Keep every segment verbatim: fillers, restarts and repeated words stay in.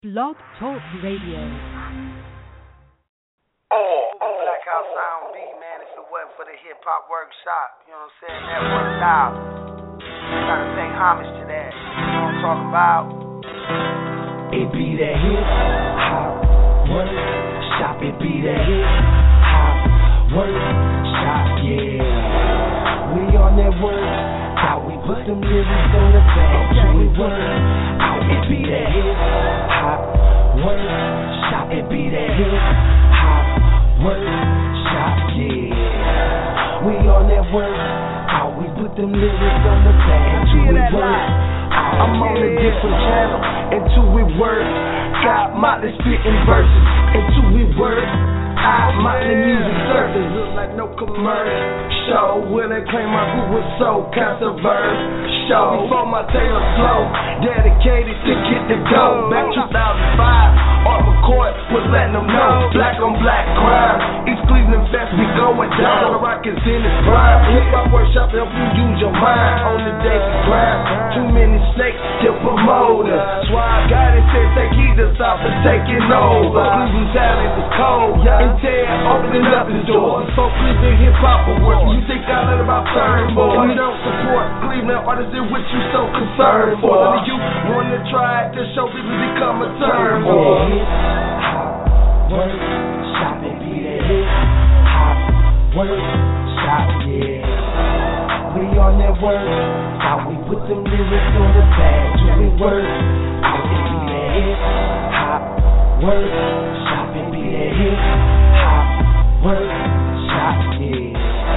Blog Talk Radio. Oh, oh, Black House Sound B, man, if it wasn't for the hip hop workshop, you know what I'm saying? That worked out. Gotta pay homage to that. You know what I'm talking about? It be that hip hop workshop, it be that hip hop workshop, yeah. We on that work, how we put them lyrics on the page, we work out. It be that hip hop workshop, it be that hip hop workshop, yeah. We on that work, how we put them lyrics on the page, we work out. I'm on a different channel, until we work. Got Motley spitting verses, until we work. I Motley music surface, look like no commercial. Show will they claim my group was so controversial. Show before my Taylor flow, dedicated to get the dough. Back two thousand five, Art McCoy was letting them know. Black on black crime, East Cleveland Fest be going down. The rock is in its prime. Hip hop workshop help you use your mind on the daily grind. Too many snakes to promote us. That's why I got it said take heed to stop and taking over. Cleveland talent is cold. Intel opening up the doors. So Cleveland hip hop awards. You think I let about turn boys? We don't support Cleveland artists in which you so concerned for. None of you wanna try it, this show really become a turn boy. Hip hop workshop, it be that hip hop workshop, yeah. We on that work, how we put them lyrics on the page, we work out. It be that hip hop workshop, it be that hip hop workshop, yeah.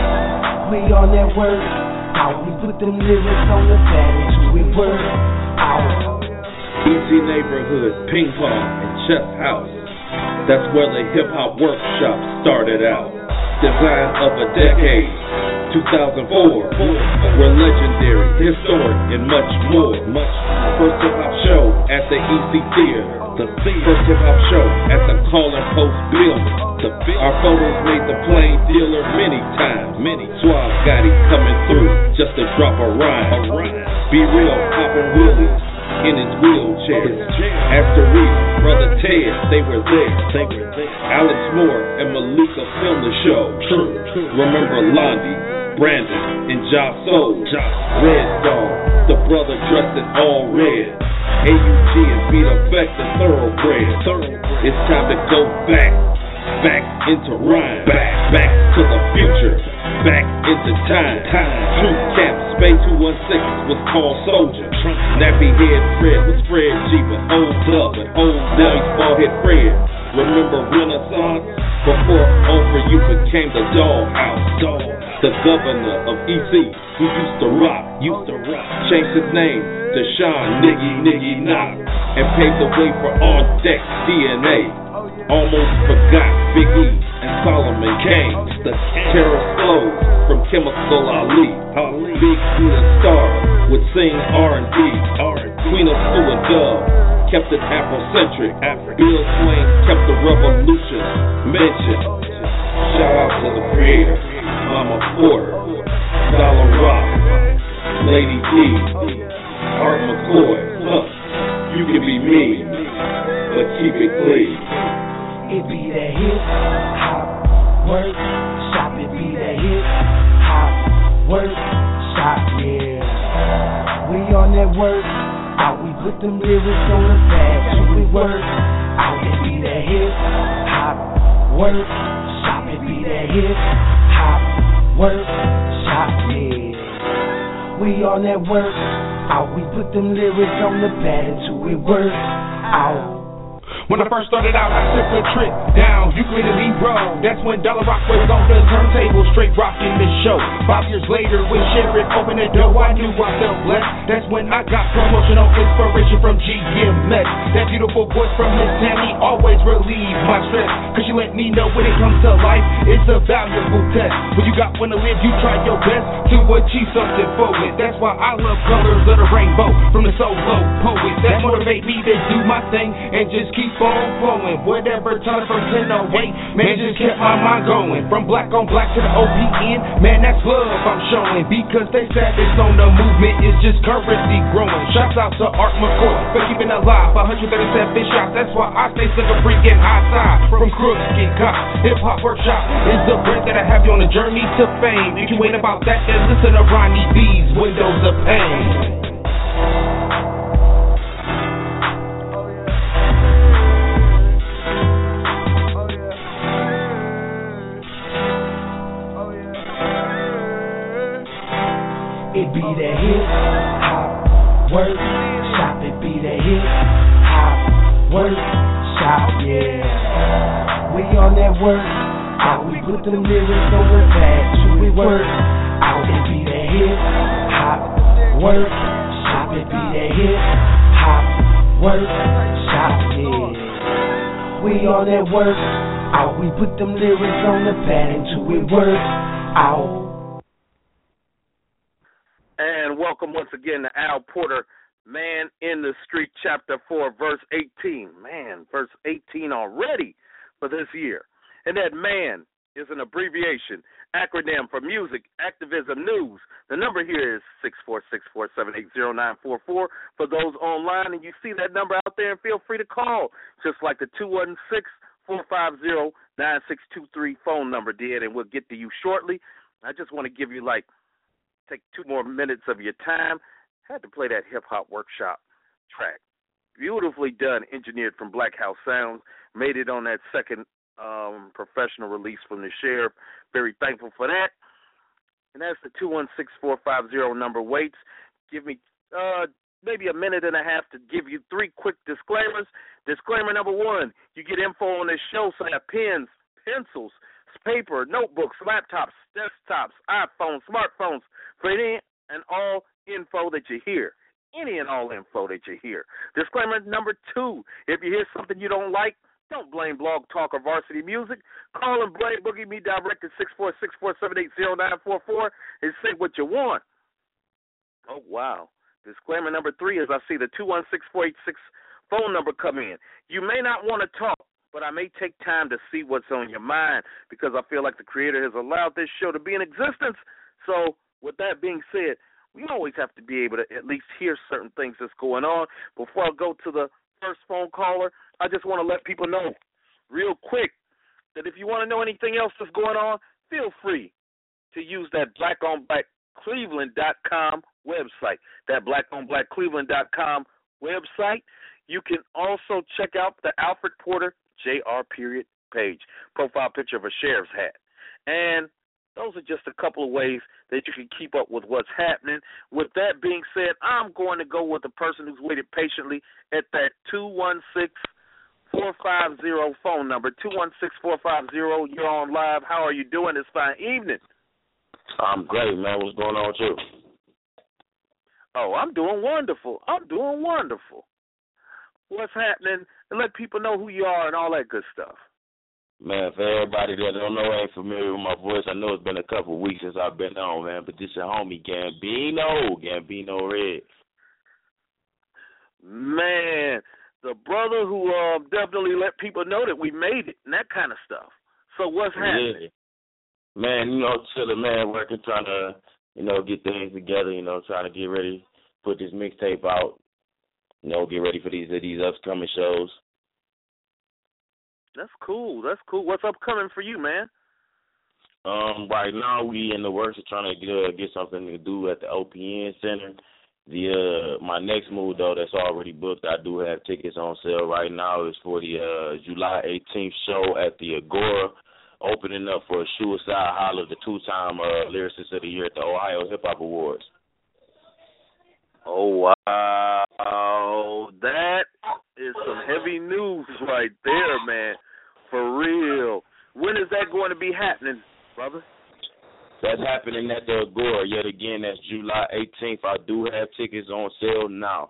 We on that work, how we put them lyrics on the page, we work out. Easy neighborhood, ping pong, and chess house. That's where the hip hop workshop started out. Design of a decade, two thousand four. We're legendary, historic, and much more. First hip hop show at the E C Theater. The first hip hop show at the Calling Post building. Our photos made the plain dealer many times. Many Suave Gotti coming through just to drop a rhyme. Be real, popping wheelies in his wheelchair. After Reese, Brother Ted, they were there. They were there. Alex Moore and Malika filmed the show. True. Remember Londi, Brandon, and Ja Soul. Red Dog, the brother dressed in all red. A U G and Beat Effect and Thoroughbred. It's time to go back, back into rhyme, back, back to the future, back into time. True Cap, Space two one six was called Soldier. Nappy Head Fred was Fred G, but old up and old now he's bald head Fred. Remember Renaissance? Before Over You became the Dollhouse. The governor of E C, who used to rock, used to rock, changed his name to Sean Niggy Niggy Knock, and paved the way for On Deck D N A. Almost forgot Big E and Solomon Kane. The terror flows from Chemical Ali. Big E the Star would sing R and B. Queen of Sue and Dove kept it Afrocentric. Bill Swain kept the revolution mentioned. Shout out to the creator, Mama Porter, Dollar Rock, Lady D, Art McCoy. Huh. You can be mean, but keep it clean. It be that hip hop workshop, it be that hip hop workshop, yeah. We on that work, how we put them lyrics on the page, we work out. It be that hip hop workshop, it be that hip hop workshop, yeah. We on that work, how we put them lyrics on the page, we work out. When I first started out, I took a trip down Euclid and Lee Road. That's when Dollar Rock was on the turntable, straight rocking the show. Five years later, when Sheriff opened the door, I knew I felt blessed. That's when I got promotional inspiration from G M S. That beautiful voice from Miss Tammy always relieves my stress, cause she let me know when it comes to life, it's a valuable test. When you got one to live, you try your best to achieve something for it. That's why I love colors of the rainbow from the solo poet. That motivate me to do my thing and just keep phone flowing, whatever time from ten oh eight. Man, just kept my mind going. From black on black to the O P N, man, that's love I'm showing. Because they said it's on the movement, it's just currency growing. Shouts out to Art McCoy for keeping it alive. one hundred thirty-seven shots, that's why I stay such a freaking high side. From crooks get cops, Hip Hop Workshop is the brand that I have you on a journey to fame. If you ain't about that, then listen to Ronnie B's Windows of Pain. It be that hip hop work shop, it be that hip hop work shop, yeah. We on that work out, we put them lyrics on the pad till we work out. It be that hip hop work shop, it be that hip hop work shop, yeah. We on that work out, we put them lyrics on the pad until we work out. And welcome once again to Al Porter, Man in the Street, Chapter four, Verse eighteen. Man, Verse eighteen already for this year. And that man is an abbreviation, acronym for music, activism, news. The number here is six four six, four seven eight, zero nine four four. For those online and you see that number out there, feel free to call, just like the two one six, four five zero, nine six two three phone number did, and we'll get to you shortly. I just want to give you like take two more minutes of your time. Had to play that Hip Hop Workshop track. Beautifully done, engineered from Black House Sounds. Made it on that second um, professional release from the Sheriff. Very thankful for that. And as the two one six, four five zero number waits, give me uh, maybe a minute and a half to give you three quick disclaimers. Disclaimer number one, you get info on this show, so I have pens, pencils, paper, notebooks, laptops, desktops, iPhones, smartphones, for any and all info that you hear. Any and all info that you hear. Disclaimer number two, if you hear something you don't like, don't blame Blog Talk or Varsity Music. Call and blame Boogie Me direct at six four six, four seven eight, zero nine four four and say what you want. Oh, wow. Disclaimer number three is I see the two one six, four eight six phone number come in. You may not want to talk, but I may take time to see what's on your mind because I feel like the Creator has allowed this show to be in existence. So with that being said, we always have to be able to at least hear certain things that's going on. Before I go to the first phone caller, I just want to let people know real quick that if you want to know anything else that's going on, feel free to use that black on black cleveland dot com website, that black on black cleveland dot com website. You can also check out the Alfred Porter J R period page, profile picture of a sheriff's hat. And those are just a couple of ways that you can keep up with what's happening. With that being said, I'm going to go with the person who's waited patiently at that two one six, four five zero phone number, two one six, four five zero. You're on live. How are you doing this fine evening? I'm great, man. What's going on with you? Oh, I'm doing wonderful. I'm doing wonderful. What's happening? And let people know who you are and all that good stuff. Man, for everybody that don't know, ain't familiar with my voice, I know it's been a couple of weeks since I've been on, man, but this your homie, Gambino, Gambino Red. Man, the brother who uh, definitely let people know that we made it and that kind of stuff. So what's happening? Yeah. Man, you know, chilling, man, working, trying to, you know, get things together, you know, trying to get ready, put this mixtape out, you know, get ready for these these upcoming shows. That's cool. That's cool. What's upcoming for you, man? Um, right now we in the works of trying to get, uh, get something to do at the O P N Center. The uh, my next move though that's already booked. I do have tickets on sale right now. Is for the uh, July eighteenth show at the Agora, opening up for Suicide Holler, the two-time uh, lyricist of the year at the Ohio Hip Hop Awards. Oh wow, that is some heavy news right there, man. For real. When is that going to be happening, brother? That's happening at the Agora yet again. That's July eighteenth. I do have tickets on sale now.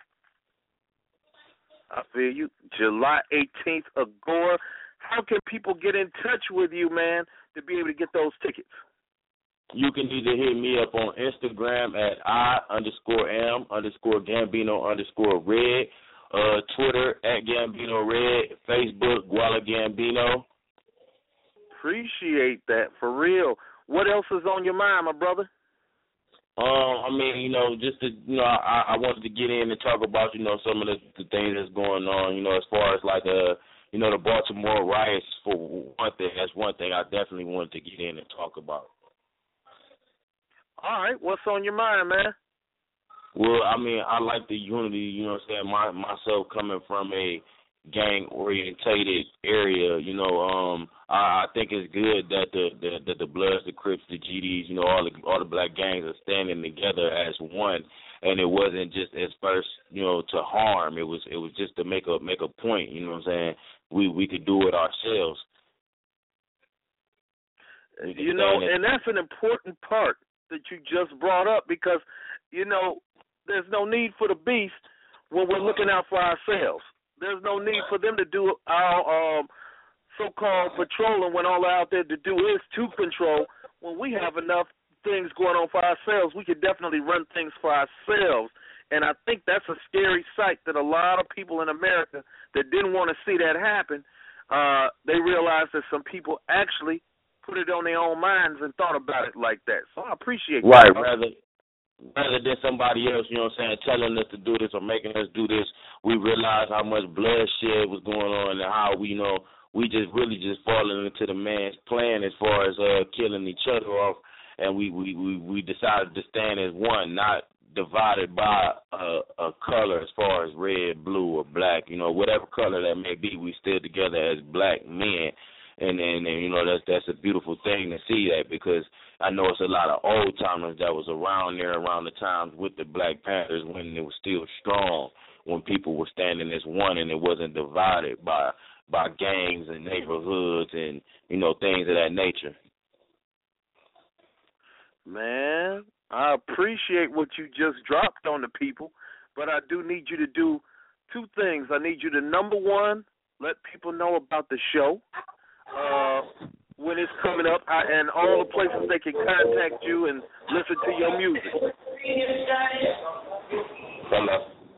I feel you. July eighteenth, Agora. How can people get in touch with you, man, to be able to get those tickets? You can either hit me up on Instagram at I underscore am underscore Gambino underscore red, Uh, Twitter at Gambino Red, Facebook Guala Gambino. Appreciate that, for real. What else is on your mind, my brother? Um, I mean, you know, just to, you know, I, I wanted to get in and talk about, you know, some of the, the things that's going on, you know, as far as like, uh, you know, the Baltimore riots, for one thing. That's one thing I definitely wanted to get in and talk about. All right, what's on your mind, man? Well, I mean, I like the unity, you know what I'm saying, my, myself coming from a gang-orientated area, you know, um, I, I think it's good that the, the, the, the Bloods, the Crips, the G Ds, you know, all the, all the black gangs are standing together as one, and it wasn't just as first, you know, to harm. It was it was just to make a make a point, you know what I'm saying? We we could do it ourselves. You know, and that's an important part that you just brought up because, you know, there's no need for the beast when we're looking out for ourselves. There's no need for them to do our um, so-called patrolling when all they're out there to do is to control. When we have enough things going on for ourselves, we could definitely run things for ourselves. And I think that's a scary sight that a lot of people in America that didn't want to see that happen, uh, they realized that some people actually put it on their own minds and thought about it like that. So I appreciate right, that. Right, rather. Rather than somebody else, you know what I'm saying, telling us to do this or making us do this, we realized how much bloodshed was going on and how we, you know, we just really just falling into the man's plan as far as uh, killing each other off, and we, we, we, we decided to stand as one, not divided by a, a color as far as red, blue, or black, you know, whatever color that may be, we still together as black men. And, and, and you know, that's that's a beautiful thing to see that because I know it's a lot of old timers that was around there around the times with the Black Panthers when it was still strong, when people were standing as one and it wasn't divided by by gangs and neighborhoods and, you know, things of that nature. Man, I appreciate what you just dropped on the people, but I do need you to do two things. I need you to, number one, let people know about the show. Uh, when it's coming up, I, and all the places they can contact you and listen to your music. Hello.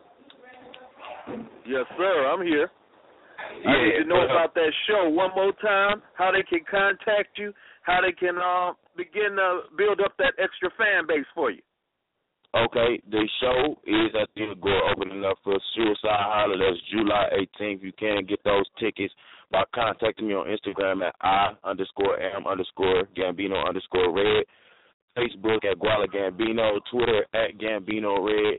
Yes, sir, I'm here. Yeah, I need to know about that show one more time, how they can contact you, how they can uh, begin to build up that extra fan base for you. Okay, the show is at the Gore opening up for Suicide Holler. That's July eighteenth. You can get those tickets by contacting me on Instagram at I underscore am underscore Gambino underscore Red, Facebook at Guala Gambino, Twitter at Gambino Red.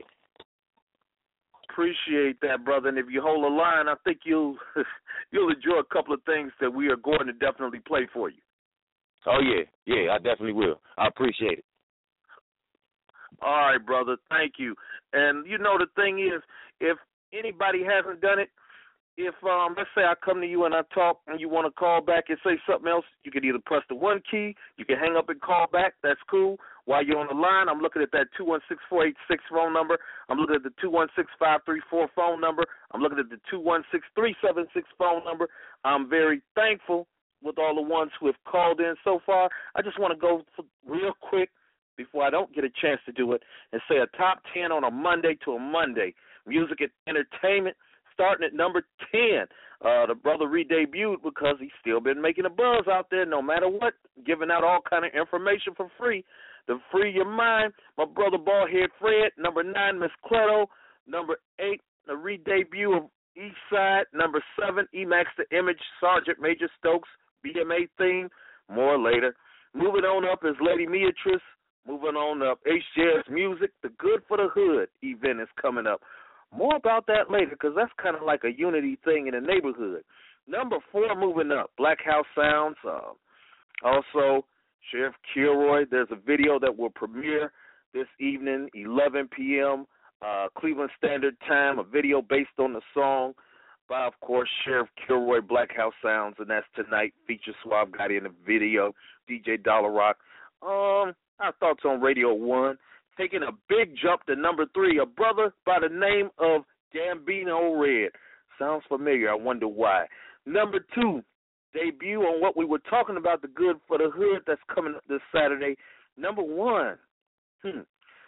Appreciate that, brother. And if you hold the line, I think you'll you'll enjoy a couple of things that we are going to definitely play for you. Oh, yeah. Yeah, I definitely will. I appreciate it. All right, brother. Thank you. And, you know, the thing is, if anybody hasn't done it, if, um, let's say I come to you and I talk and you want to call back and say something else, you can either press the one key, you can hang up and call back. That's cool. While you're on the line, I'm looking at that two one six, four eight six phone number. I'm looking at the two one six, five three four phone number. I'm looking at the two one six, three seven six phone number. I'm very thankful with all the ones who have called in so far. I just want to go real quick before I don't get a chance to do it and say a top ten on a Monday to a Monday. Music and entertainment starting at number ten. Uh, the brother re-debuted because he's still been making a buzz out there no matter what, giving out all kind of information for free to free your mind. My brother Ballhead Fred, number nine, Miss Cleto, number eight, the re-debut of Eastside, number seven, E-Max the Image, Sergeant Major Stokes, B M A theme, more later. Moving on up is Lady Beatrice. Moving on up, H J S Music, the Good for the Hood event is coming up. More about that later because that's kind of like a unity thing in the neighborhood. Number four, moving up, Black House Sounds. Uh, also, Sheriff Kilroy, there's a video that will premiere this evening, eleven p.m., uh, Cleveland Standard Time, a video based on the song by, of course, Sheriff Kilroy, Black House Sounds, and that's tonight. Feature Suave Gotti in the video, D J Dollar Rock. Um, our thoughts on Radio one. Taking a big jump to number three, a brother by the name of Gambino Red. Sounds familiar. I wonder why. Number two, debut on what we were talking about, the Good for the Hood that's coming up this Saturday. Number one, hmm,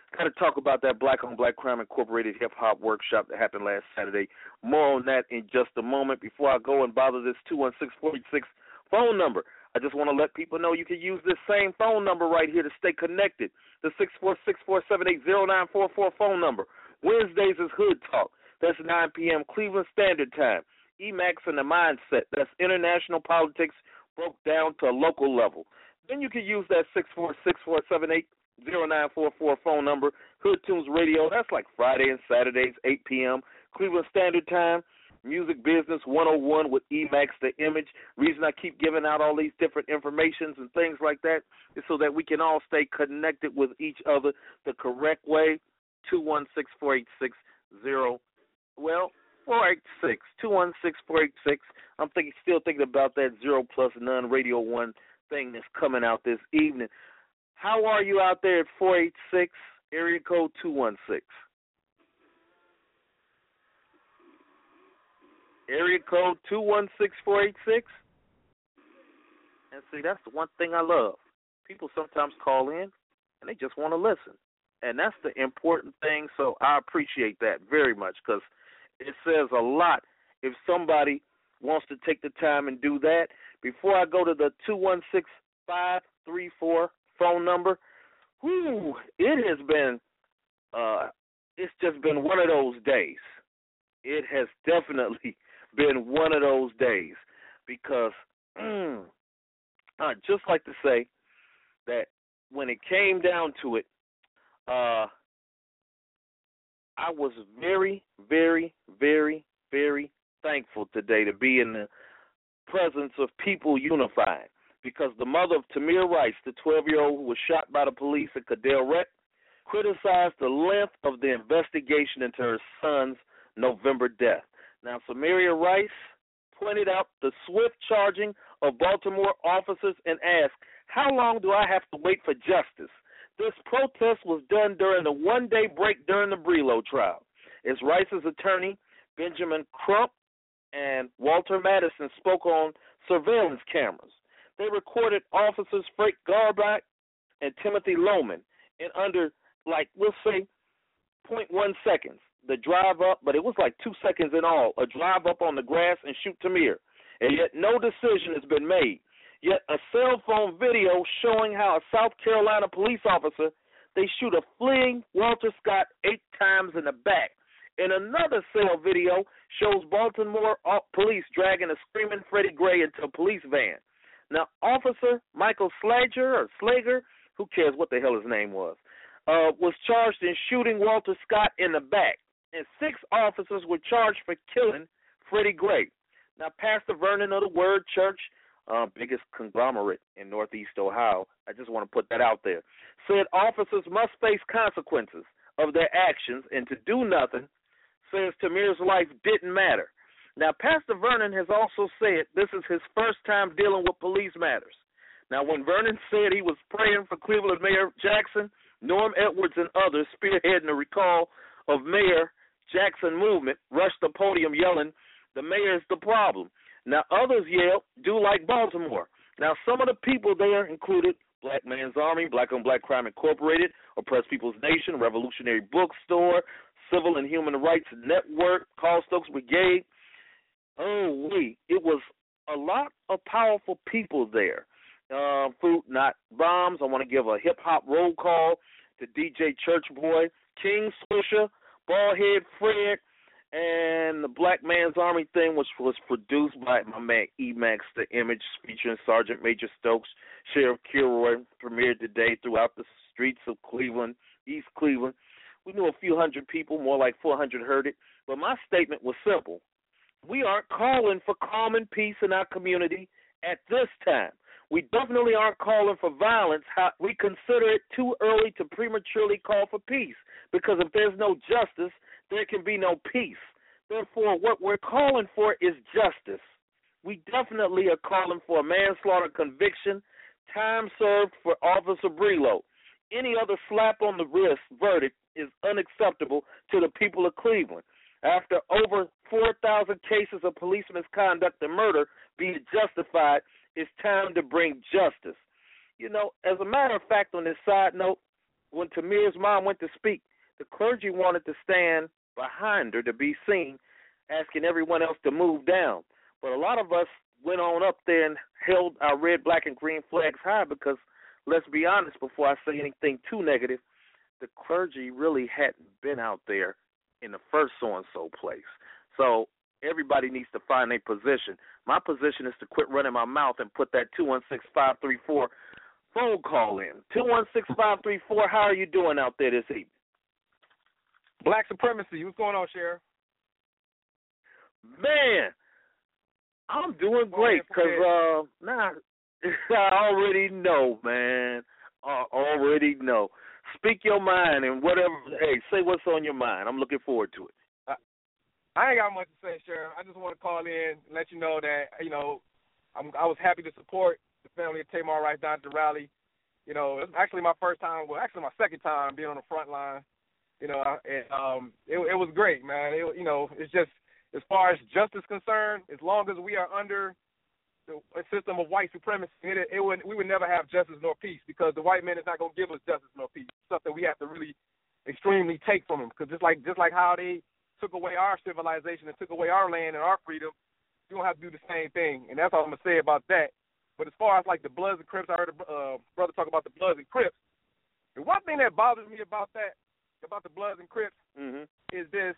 Got to talk about that Black on Black Crime Incorporated Hip Hop Workshop that happened last Saturday. More on that in just a moment. Before I go and bother this two one six, four eight six phone number, I just want to let people know you can use this same phone number right here to stay connected. The six four six, four seven eight, zero nine four four phone number. Wednesdays is Hood Talk. That's nine p.m. Cleveland Standard Time. E MAX and the Mindset. That's international politics broke down to a local level. Then you can use that six four six, four seven eight, zero nine four four phone number. Hood Tunes Radio. That's like Friday and Saturdays, eight p.m. Cleveland Standard Time. Music Business one oh one with E MAX The Image. Reason I keep giving out all these different informations and things like that is so that we can all stay connected with each other the correct way. two one six, four eight six, zero well, four eight six, two one six, four eight six. I'm thinking, still thinking about that zero plus none Radio one thing that's coming out this evening. How are you out there at four eight six, area code two one six? Area code two one six, four eight six. And see, that's the one thing I love. People sometimes call in and they just want to listen. And that's the important thing, so I appreciate that very much because it says a lot if somebody wants to take the time and do that. Before I go to the two one six, five three four phone number, whew, it has been, uh, it's just been one of those days. It has definitely been one of those days because mm, I'd just like to say that when it came down to it, uh, I was very, very, very, very thankful today to be in the presence of people unifying because the mother of Tamir Rice, the twelve-year-old who was shot by the police at Cadell Rec, criticized the length of the investigation into her son's November death. Now, Samaria Rice pointed out the swift charging of Baltimore officers and asked, how long do I have to wait for justice? This protest was done during the one-day break during the Brelow trial. As Rice's attorney, Benjamin Crump, and Walter Madison spoke on surveillance cameras. They recorded officers Frank Garback and Timothy Lohman in under, like, we'll say, zero point one seconds. The drive up, but it was like two seconds in all, a drive up on the grass and shoot Tamir. And yet no decision has been made. Yet a cell phone video showing how a South Carolina police officer, they shoot a fleeing Walter Scott eight times in the back. And another cell video shows Baltimore police dragging a screaming Freddie Gray into a police van. Now, Officer Michael Slager, or Slager, who cares what the hell his name was, uh, was charged in shooting Walter Scott in the back. And six officers were charged for killing Freddie Gray. Now, Pastor Vernon of the Word Church, uh, biggest conglomerate in Northeast Ohio, I just want to put that out there, said officers must face consequences of their actions, and to do nothing says Tamir's life didn't matter. Now, Pastor Vernon has also said this is his first time dealing with police matters. Now, when Vernon said he was praying for Cleveland Mayor Jackson, Norm Edwards and others spearheading the recall of Mayor Jackson movement rushed the podium yelling, the mayor's the problem. Now, others yelled, do like Baltimore. Now, some of the people there included Black Man's Army, Black on Black Crime Incorporated, Oppressed People's Nation, Revolutionary Bookstore, Civil and Human Rights Network, Carl Stokes Brigade. Oh, wait, it was a lot of powerful people there. Uh, Fruit Not Bombs. I want to give a hip-hop roll call to D J Church Boy, King Swisher, Ballhead Fred, and the Black Man's Army thing, which was produced by my man E MAX The Image, featuring Sergeant Major Stokes, Sheriff Kilroy, premiered today throughout the streets of Cleveland, East Cleveland. We knew a few hundred people, more like four hundred heard it, but my statement was simple. We aren't calling for calm and peace in our community at this time. We definitely aren't calling for violence. We consider it too early to prematurely call for peace, because if there's no justice, there can be no peace. Therefore, what we're calling for is justice. We definitely are calling for a manslaughter conviction, time served for Officer Brelow. Any other slap on the wrist verdict is unacceptable to the people of Cleveland. After over four thousand cases of police misconduct and murder being justified, it's time to bring justice. You know, as a matter of fact, on this side note, when Tamir's mom went to speak, the clergy wanted to stand behind her to be seen, asking everyone else to move down. But a lot of us went on up there and held our red, black, and green flags high because, let's be honest, before I say anything too negative, the clergy really hadn't been out there in the first so-and-so place. So everybody needs to find their position. My position is to quit running my mouth and put that two one six, five three four phone call in. two one six, five three four, how are you doing out there this evening? Black supremacy. What's going on, Sheriff? Man, I'm doing great because, uh, nah, I already know, man. I already know. Speak your mind and whatever. Hey, say what's on your mind. I'm looking forward to it. I, I ain't got much to say, Sheriff. I just want to call in and let you know that, you know, I'm, I was happy to support the family of Tamar Rice down at the rally. You know, it was actually my first time, well, actually my second time being on the front line. You know, and, um, it, it was great, man. It, you know, it's just, as far as justice concerned, as long as we are under the, a system of white supremacy, it, it would, we would never have justice nor peace because the white man is not going to give us justice nor peace. It's something we have to really extremely take from them because just like just like how they took away our civilization and took away our land and our freedom, you're going to have to do the same thing, and that's all I'm going to say about that. But as far as like the Bloods and Crips, I heard a uh, brother talk about the Bloods and Crips. The one thing that bothers me about that, about the Bloods and Crips, mm-hmm. is this.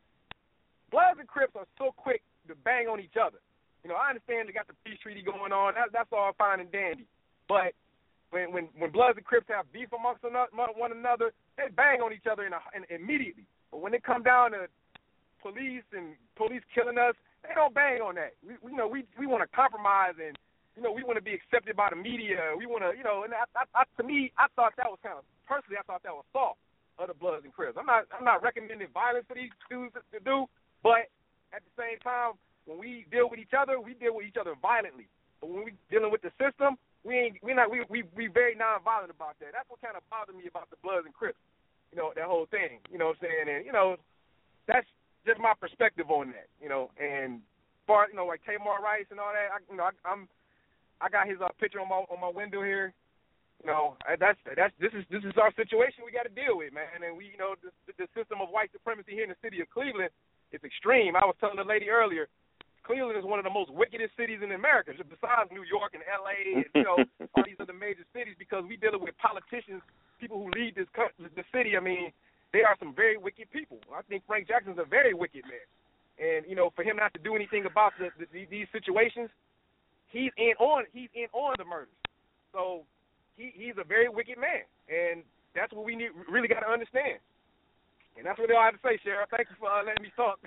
Bloods and Crips are so quick to bang on each other. You know, I understand they got the peace treaty going on. That, that's all fine and dandy. But when, when when Bloods and Crips have beef amongst one another, they bang on each other in a, in, immediately. But when it come down to police and police killing us, they don't bang on that. We, we you know, we we want to compromise and, you know, we want to be accepted by the media. We want to, you know, and I, I, I, to me, I thought that was kind of, personally, I thought that was soft of the Bloods and Crips. I'm not I'm not recommending violence for these dudes to do. But at the same time, when we deal with each other, we deal with each other violently. But when we dealing with the system, we ain't we not we we we very nonviolent about that. That's what kind of bothered me about the Bloods and Crips. You know, that whole thing. You know what I'm saying? And you know, that's just my perspective on that. You know, and far you know like Tamar Rice and all that. I, you know, I, I'm I got his uh, picture on my on my window here. You know, that's that's this is this is our situation we got to deal with, man. And we, you know, the, the system of white supremacy here in the city of Cleveland. It's extreme. I was telling the lady earlier, Cleveland is one of the most wickedest cities in America, besides New York and L A and, you know, all these other major cities because we dealing with politicians, people who lead this country, the city. I mean, they are some very wicked people. I think Frank Jackson's a very wicked man. And, you know, for him not to do anything about the, the, these situations, he's in on he's in on the murders. So he, he's a very wicked man. And that's what we need, really got to understand. And that's what all I have to say, Sheriff. Thank you for uh, letting me talk.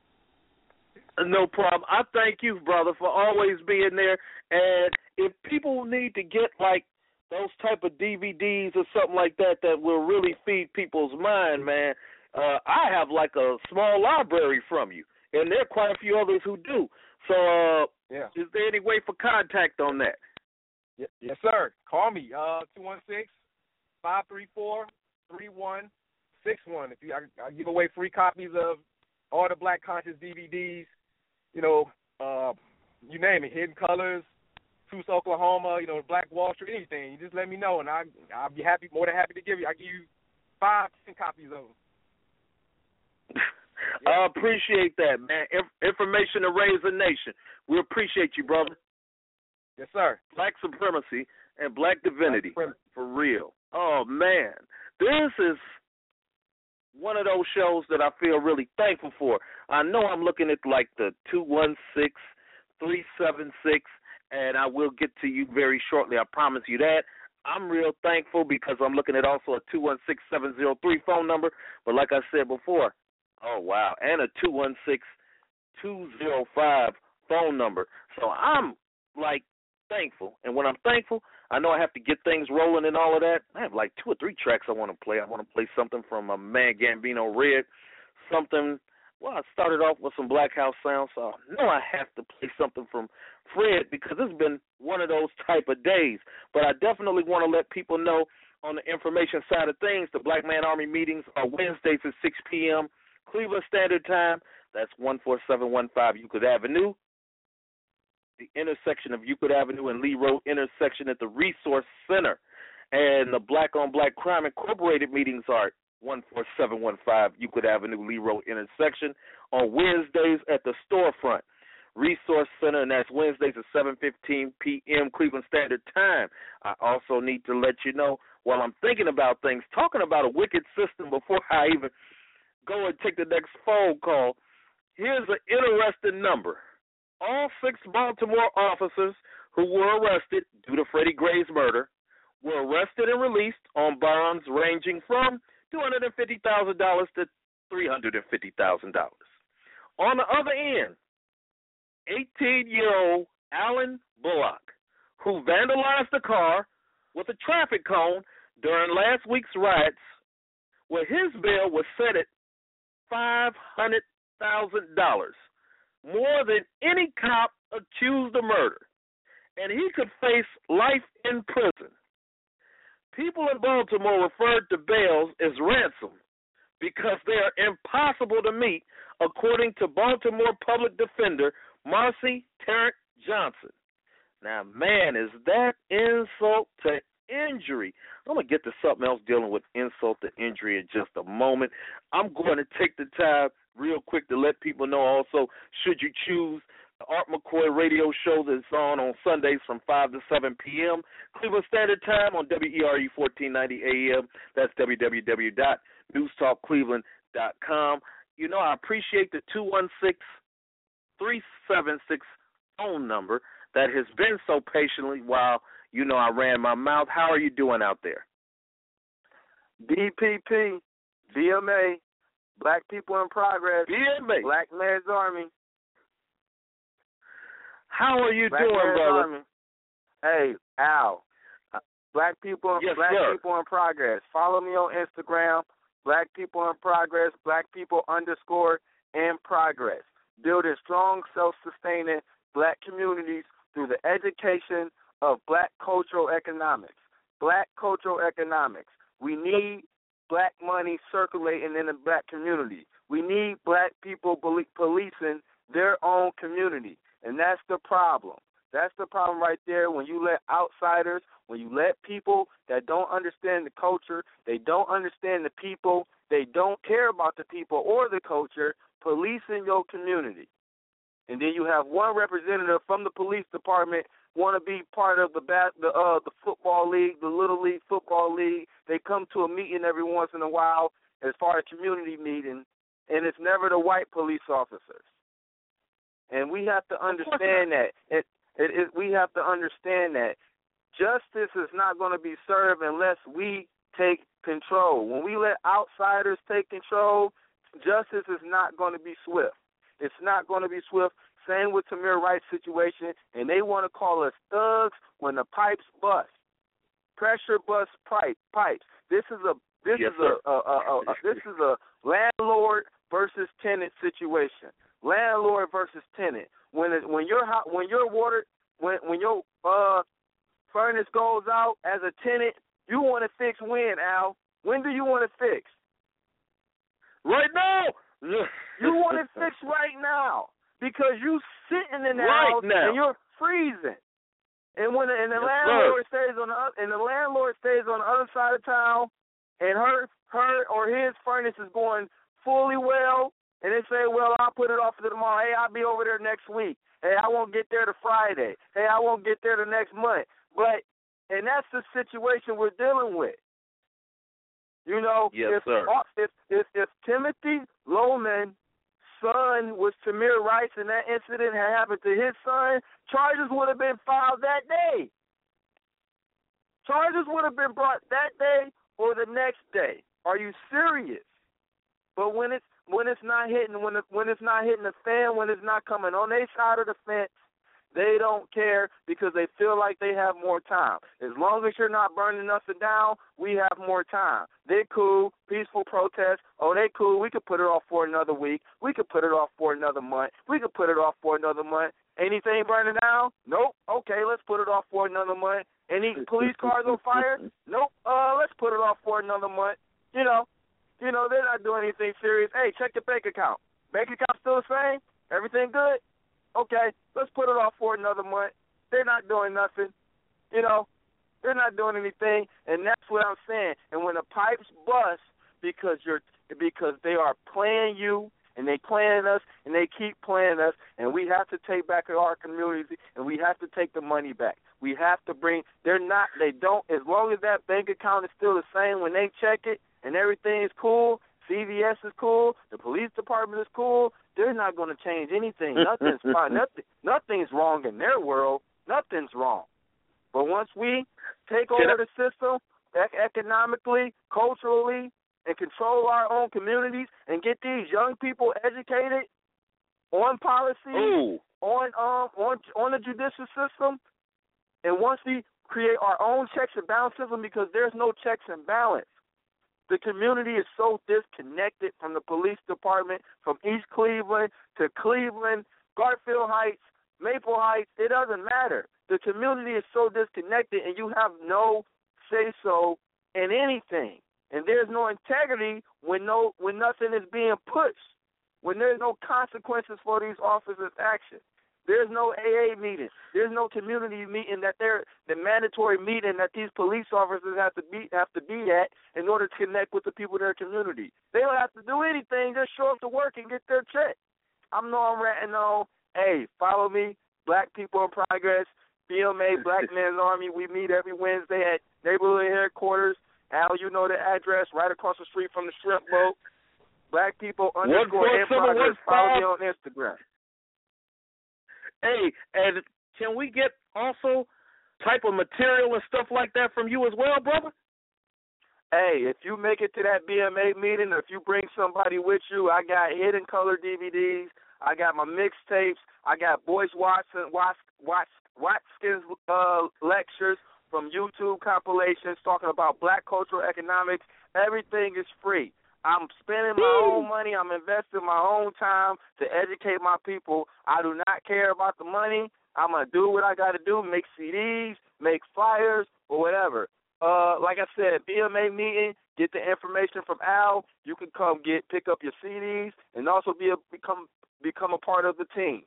No problem. I thank you, brother, for always being there. And if people need to get, like, those type of D V Ds or something like that that will really feed people's mind, man, uh, I have, like, a small library from you. And there are quite a few others who do. So uh, yeah. Is there any way for contact on that? Yes, yes sir. Call me, uh, two one six, five three four, three one six one. If you, I, I give away free copies of all the Black Conscious D V Ds, you know, uh, you name it, Hidden Colors, Truth Oklahoma, you know, Black Wall Street, anything. You just let me know, and I, I'll be happy, more than happy to give you. I give you five, ten copies of them. Yeah. I appreciate that, man. Inf- information to raise a nation. We appreciate you, brother. Yes, sir. Black supremacy and black divinity, Black for real. Oh, man. This is one of those shows that I feel really thankful for. I know I'm looking at like the two one six, three seven six, and I will get to you very shortly. I promise you that. I'm real thankful because I'm looking at also a two one six, seven zero three phone number. But like I said before, oh, wow, and a two one six, two zero five phone number. So I'm, like, thankful. And when I'm thankful, I know I have to get things rolling and all of that. I have like two or three tracks I want to play. I want to play something from a man Gambino Red, something, well, I started off with some Black House sounds, so I know I have to play something from Fred because it's been one of those type of days. But I definitely want to let people know on the information side of things, the Black Man Army meetings are Wednesdays at six p.m. Cleveland Standard Time. That's one four seven one five Euclid Avenue. The intersection of Euclid Avenue and Lee Road intersection at the Resource Center. And the Black on Black Crime Incorporated meetings are at one four seven one five Euclid Avenue, Lee Road intersection on Wednesdays at the Storefront Resource Center, and that's Wednesdays at seven fifteen p.m. Cleveland Standard Time. I also need to let you know, while I'm thinking about things, talking about a wicked system before I even go and take the next phone call, here's an interesting number. All six Baltimore officers who were arrested due to Freddie Gray's murder were arrested and released on bonds ranging from two hundred fifty thousand dollars to three hundred fifty thousand dollars. On the other end, eighteen-year-old Alan Bullock, who vandalized the car with a traffic cone during last week's riots, where his bail was set at five hundred thousand dollars, more than any cop accused of murder, and he could face life in prison. People in Baltimore referred to bails as ransom because they are impossible to meet, according to Baltimore Public Defender Marcy Tarrant Johnson. Now, man, is that insult to injury. I'm going to get to something else dealing with insult to injury in just a moment. I'm going to take the time real quick to let people know also, should you choose the Art McCoy radio show that's on on Sundays from five to seven p.m. Cleveland Standard Time on W E R U fourteen ninety A M. That's w w w dot news talk cleveland dot com. You know, I appreciate the two one six, three seven six phone number that has been so patiently while, you know, I ran my mouth. How are you doing out there? D P P, B M A, Black People in Progress, B M A, Black Man's Army. How are you Black doing, Man's brother? Army. Hey, Al. Black People, yes, Black sir. People in Progress. Follow me on Instagram. Black People in Progress. Black People underscore in Progress. Building strong, self-sustaining Black communities through the education of Black cultural economics. Black cultural economics. We need Black money circulating in the Black community. We need Black people policing their own community. And that's the problem. That's the problem right there when you let outsiders, when you let people that don't understand the culture, they don't understand the people, they don't care about the people or the culture, policing your community. And then you have one representative from the police department want to be part of the bat, the uh, the football league, the Little League football league. They come to a meeting every once in a while as far as community meeting, and it's never the white police officers. And we have to understand that. It, it, it, we have to understand that justice is not going to be served unless we take control. When we let outsiders take control, justice is not going to be swift. It's not going to be swift. Same with Tamir Wright's situation, and they want to call us thugs when the pipes bust. Pressure bust pipe pipes. This is a this yes, is a, a, a, a, a this is a landlord versus tenant situation. Landlord versus tenant. When it, when your when your water when when your uh furnace goes out as a tenant, you want to fix when, Al? When do you want to fix? Right now. You want it fixed right now because you sitting in the right house now. and you're freezing. And when the, and the yes, landlord sir. stays on the and the landlord stays on the other side of town, and her her or his furnace is going fully well, and they say, well, I'll put it off to tomorrow. Hey, I'll be over there next week. Hey, I won't get there to Friday. Hey, I won't get there the next month. But and that's the situation we're dealing with. You know, yes, if, sir. if if if Timothy Loman son was Tamir Rice and that incident had happened to his son, charges would have been filed that day. Charges would have been brought that day or the next day. Are you serious? But when it's when it's not hitting when it, when it's not hitting the fan, when it's not coming on their side of the fence, they don't care because they feel like they have more time. As long as you're not burning nothing down, we have more time. They cool, peaceful protest. Oh, they cool. We could put it off for another week. We could put it off for another month. We could put it off for another month. Anything burning down? Nope. Okay, let's put it off for another month. Any police cars on fire? Nope. Uh, let's put it off for another month. You know, you know they're not doing anything serious. Hey, check your bank account. Bank account still the same? Everything good? Okay, let's put it off for another month. They're not doing nothing. You know, They're not doing anything, and that's what I'm saying. And when the pipes bust because you're because they are playing you, and they playing us, and they keep playing us, and we have to take back our community, and we have to take the money back. We have to bring. They're not. They don't. As long as that bank account is still the same when they check it, and everything is cool. C V S is cool. The police department is cool. They're not going to change anything. Nothing's fine. Nothing. Nothing's wrong in their world. Nothing's wrong. But once we take over the system ec- economically, culturally, and control our own communities and get these young people educated on policy, Ooh. on um on on the judicial system, and once we create our own checks and balance system, because there's no checks and balance. The community is so disconnected from the police department, from East Cleveland to Cleveland, Garfield Heights, Maple Heights. It doesn't matter. The community is so disconnected, and you have no say-so in anything. And there's no integrity when no when nothing is being pushed, when there's no consequences for these officers' actions. There's no A A meeting. There's no community meeting that they're the mandatory meeting that these police officers have to be have to be at in order to connect with the people in their community. They don't have to do anything, just show up to work and get their check. I'm Norm Ratino. Hey, follow me, Black People in Progress, B M A, Black Men's Army. We meet every Wednesday at neighborhood headquarters. Al, you know the address, right across the street from the shrimp boat. Black People underscore in Progress. Follow me on Instagram. Hey, and can we get also type of material and stuff like that from you as well, brother? Hey, if you make it to that B M A meeting, or if you bring somebody with you, I got hidden color D V Ds. I got my mixtapes. I got Boyce Watson, Watts, Watts, Watson's uh, lectures from YouTube compilations talking about Black cultural economics. Everything is free. I'm spending my own money. I'm investing my own time to educate my people. I do not care about the money. I'm going to do what I got to do, make C Ds, make flyers, or whatever. Uh, like I said, B M A meeting, get the information from Al. You can come get pick up your C Ds and also be a, become become a part of the team.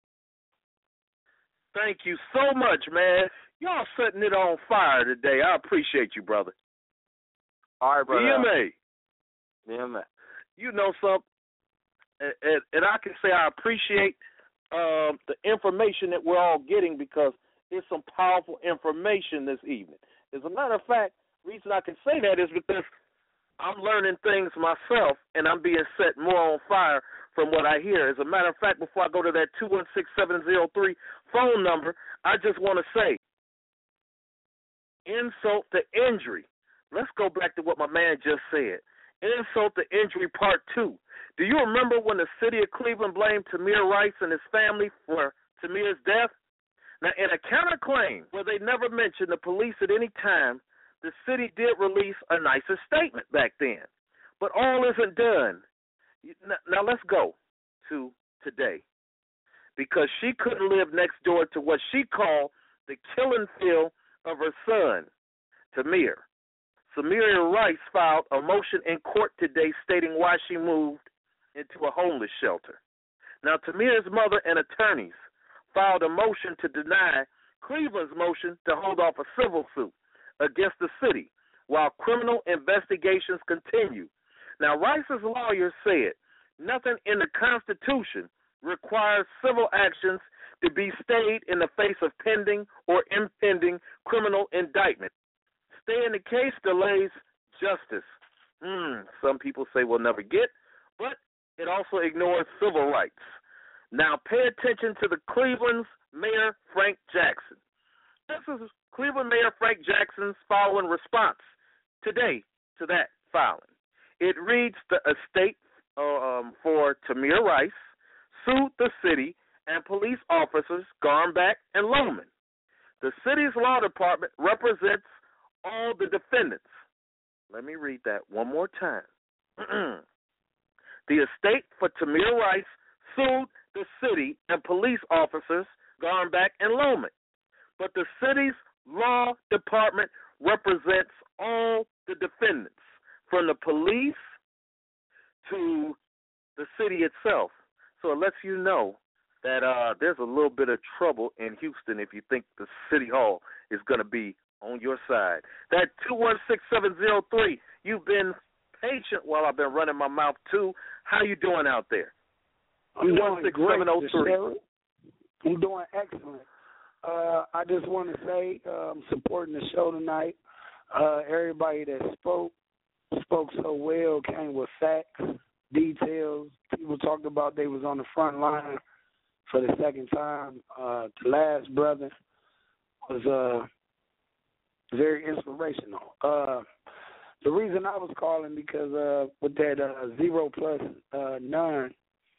Thank you so much, man. Y'all setting it on fire today. I appreciate you, brother. All right, brother. B M A. Yeah, man. You know something, and, and, and I can say I appreciate um, the information that we're all getting, because it's some powerful information this evening. As a matter of fact, the reason I can say that is because I'm learning things myself, and I'm being set more on fire from what I hear. As a matter of fact, before I go to that two one six, seven zero three phone number, I just want to say, insult to injury. Let's go back to what my man just said. Insult to injury part two. Do you remember when the city of Cleveland blamed Tamir Rice and his family for Tamir's death? Now, in a counterclaim where they never mentioned the police at any time, the city did release a nicer statement back then. But all isn't done. Now, let's go to today, because she couldn't live next door to what she called the killing field of her son, Tamir. Tamir Rice filed a motion in court today stating why she moved into a homeless shelter. Now, Tamir's mother and attorneys filed a motion to deny Cleveland's motion to hold off a civil suit against the city while criminal investigations continue. Now, Rice's lawyers said nothing in the Constitution requires civil actions to be stayed in the face of pending or impending criminal indictment. Stay in the case delays justice. Hmm, some people say we'll never get, but it also ignores civil rights. Now pay attention to the Cleveland's Mayor Frank Jackson. This is Cleveland Mayor Frank Jackson's following response today to that filing. It reads, the estate um, for Tamir Rice sued the city and police officers Garnback and Lohman. The city's law department represents all the defendants. Let me read that one more time. The estate for Tamir Rice sued the city and police officers Garnback and Lohman, but the city's law department represents all the defendants, from the police to the city itself. So it lets you know that uh, there's a little bit of trouble in Houston if you think the city hall is going to be on your side. That two one six, seven zero three. You've been patient while I've been running my mouth, too. How you doing out there? I'm doing great, Sarah. I'm doing excellent. Uh, I just want to say uh, I'm supporting the show tonight. Uh, everybody that spoke, spoke so well, came with facts, details. People talked about they was on the front line for the second time. Uh, the last brother was uh, very inspirational. Uh, the reason I was calling because uh, with that uh, zero plus uh, none,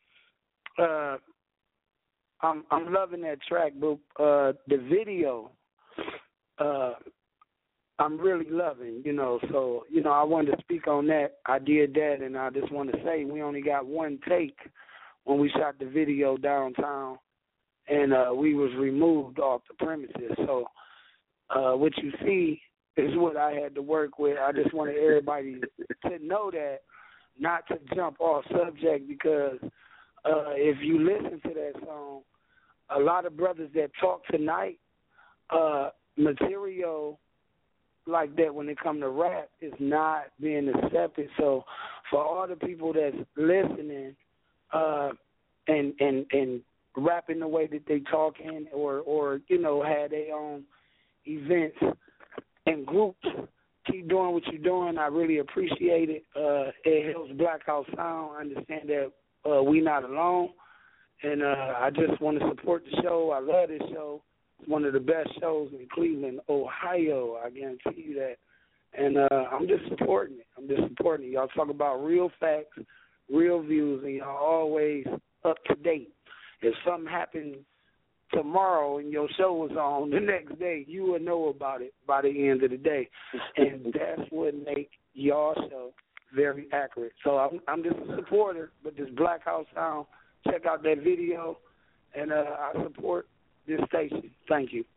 uh, I'm I'm loving that track, but uh, the video, uh, I'm really loving, you know. So, you know, I wanted to speak on that. I did that, and I just want to say we only got one take when we shot the video downtown, and uh, we was removed off the premises. So uh, what you see is what I had to work with. I just wanted everybody to know that, not to jump off subject, because uh, if you listen to that song, a lot of brothers that talk tonight, uh, material like that when it come to rap is not being accepted. So for all the people that's listening uh, and and and rapping the way that they talking, or or you know had their own events and groups, keep doing what you're doing. I really appreciate it. Uh, it helps Black House Sound understand that uh, we not alone. And uh, I just want to support the show. I love this show. It's one of the best shows in Cleveland, Ohio. I guarantee you that. And uh, I'm just supporting it. I'm just supporting it. Y'all talk about real facts, real views, and y'all always up to date. If something happened tomorrow and your show was on the next day, you would know about it by the end of the day. And that's what makes y'all show very accurate. So I'm, I'm just a supporter, but this Black House Sound, check out that video, and uh, I support this station. Thank you.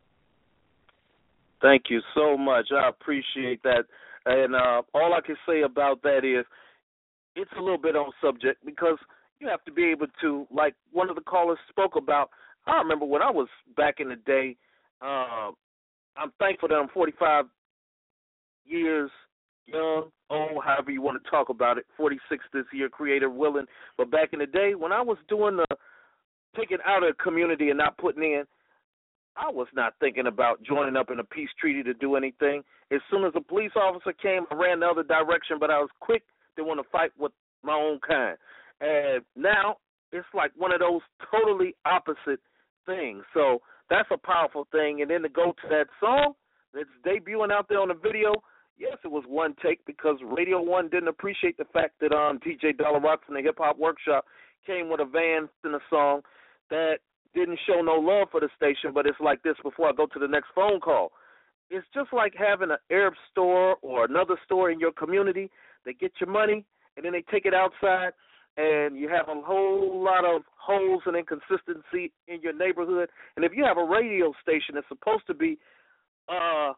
Thank you so much. I appreciate that. And uh, all I can say about that is it's a little bit on subject, because you have to be able to, like one of the callers spoke about, I remember when I was back in the day, uh, I'm thankful that I'm forty-five years young, old, however you want to talk about it, forty-six this year, creator willing. But back in the day, when I was doing the taking out of the community and not putting in, I was not thinking about joining up in a peace treaty to do anything. As soon as a police officer came, I ran the other direction, but I was quick to want to fight with my own kind. And now it's like one of those totally opposite things. So that's a powerful thing. And then to go to that song that's debuting out there on the video, yes, it was one take, because Radio One didn't appreciate the fact that um, D J Dollar Rocks in the Hip Hop Workshop came with a van in a song that didn't show no love for the station. But it's like this before I go to the next phone call. It's just like having an Arab store or another store in your community. They get your money, and then they take it outside, and you have a whole lot of holes and inconsistency in your neighborhood. And if you have a radio station that's supposed to be, uh,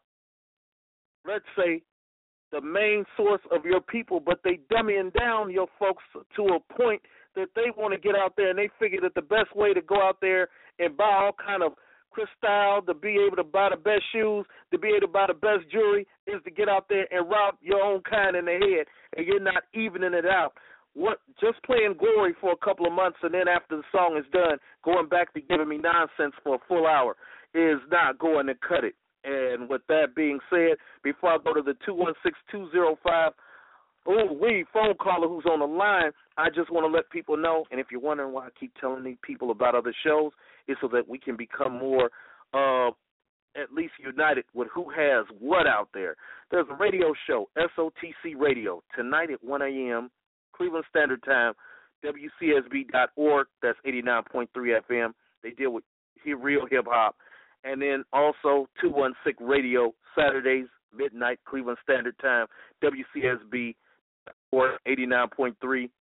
let's say, the main source of your people, but they dummying down your folks to a point that they want to get out there, and they figure that the best way to go out there and buy all kind of crystal, to be able to buy the best shoes, to be able to buy the best jewelry, is to get out there and rob your own kind in the head, and you're not evening it out. What, just playing Glory for a couple of months, and then after the song is done, going back to giving me nonsense for a full hour is not going to cut it. And with that being said, before I go to the two one six, two zero five, oh, we phone caller who's on the line, I just want to let people know, and if you're wondering why I keep telling these people about other shows, it's so that we can become more uh, at least united with who has what out there. There's a radio show, S O T C Radio, tonight at one a.m., Cleveland Standard Time, W C S B dot org, that's eighty-nine point three F M. They deal with real hip-hop. And then also two one six Radio, Saturdays, midnight, Cleveland Standard Time, W C S B or eighty-nine point three.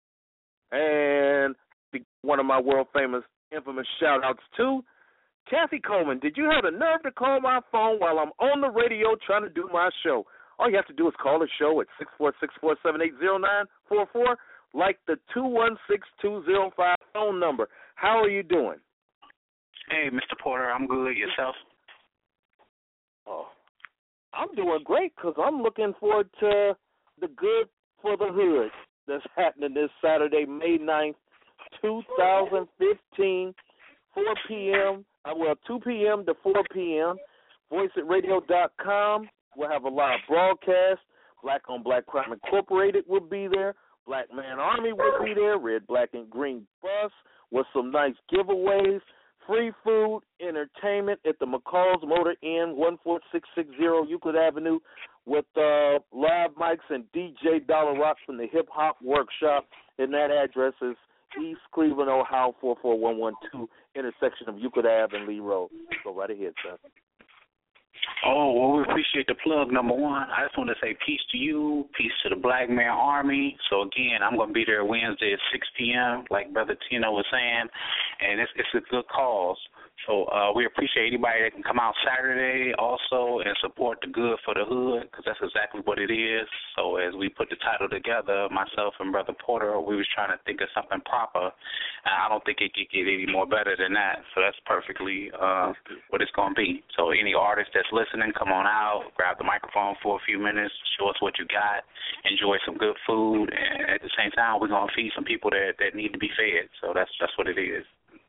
And one of my world-famous, infamous shout-outs to Kathy Coleman. Did you have the nerve to call my phone while I'm on the radio trying to do my show? All you have to do is call the show at six four six, four seven eight, zero nine four four, like the two one six, two zero five phone number. How are you doing? Hey, Mister Porter, I'm good. Yourself? Oh, I'm doing great because I'm looking forward to the Good for the Hood that's happening this Saturday, May ninth, two thousand fifteen, four p.m., uh, well, two p.m. to four p.m., voice it radio dot com. We'll have a live broadcast. Black on Black Crime Incorporated will be there. Black Man Army will be there. Red, Black, and Green Bus with some nice giveaways. Free food, entertainment at the McCall's Motor Inn, one four six six zero Euclid Avenue, with uh, live mics and D J Dollar Rock from the Hip Hop Workshop. And that address is East Cleveland, Ohio, four four one one two, intersection of Euclid Avenue and Lee Road. Go right ahead, sir. Oh, well, we appreciate the plug, number one. I just want to say peace to you, peace to the Black Man Army. So, again, I'm going to be there Wednesday at six p.m., like Brother Tino was saying, and it's, it's a good cause. So uh, we appreciate anybody that can come out Saturday also and support the Good for the Hood, because that's exactly what it is. So as we put the title together, myself and Brother Porter, we was trying to think of something proper. And I don't think it could get any more better than that. So that's perfectly uh, what it's going to be. So any artist that's listening, come on out, grab the microphone for a few minutes, show us what you got, enjoy some good food, and at the same time, we're going to feed some people that, that need to be fed. So that's that's what it is.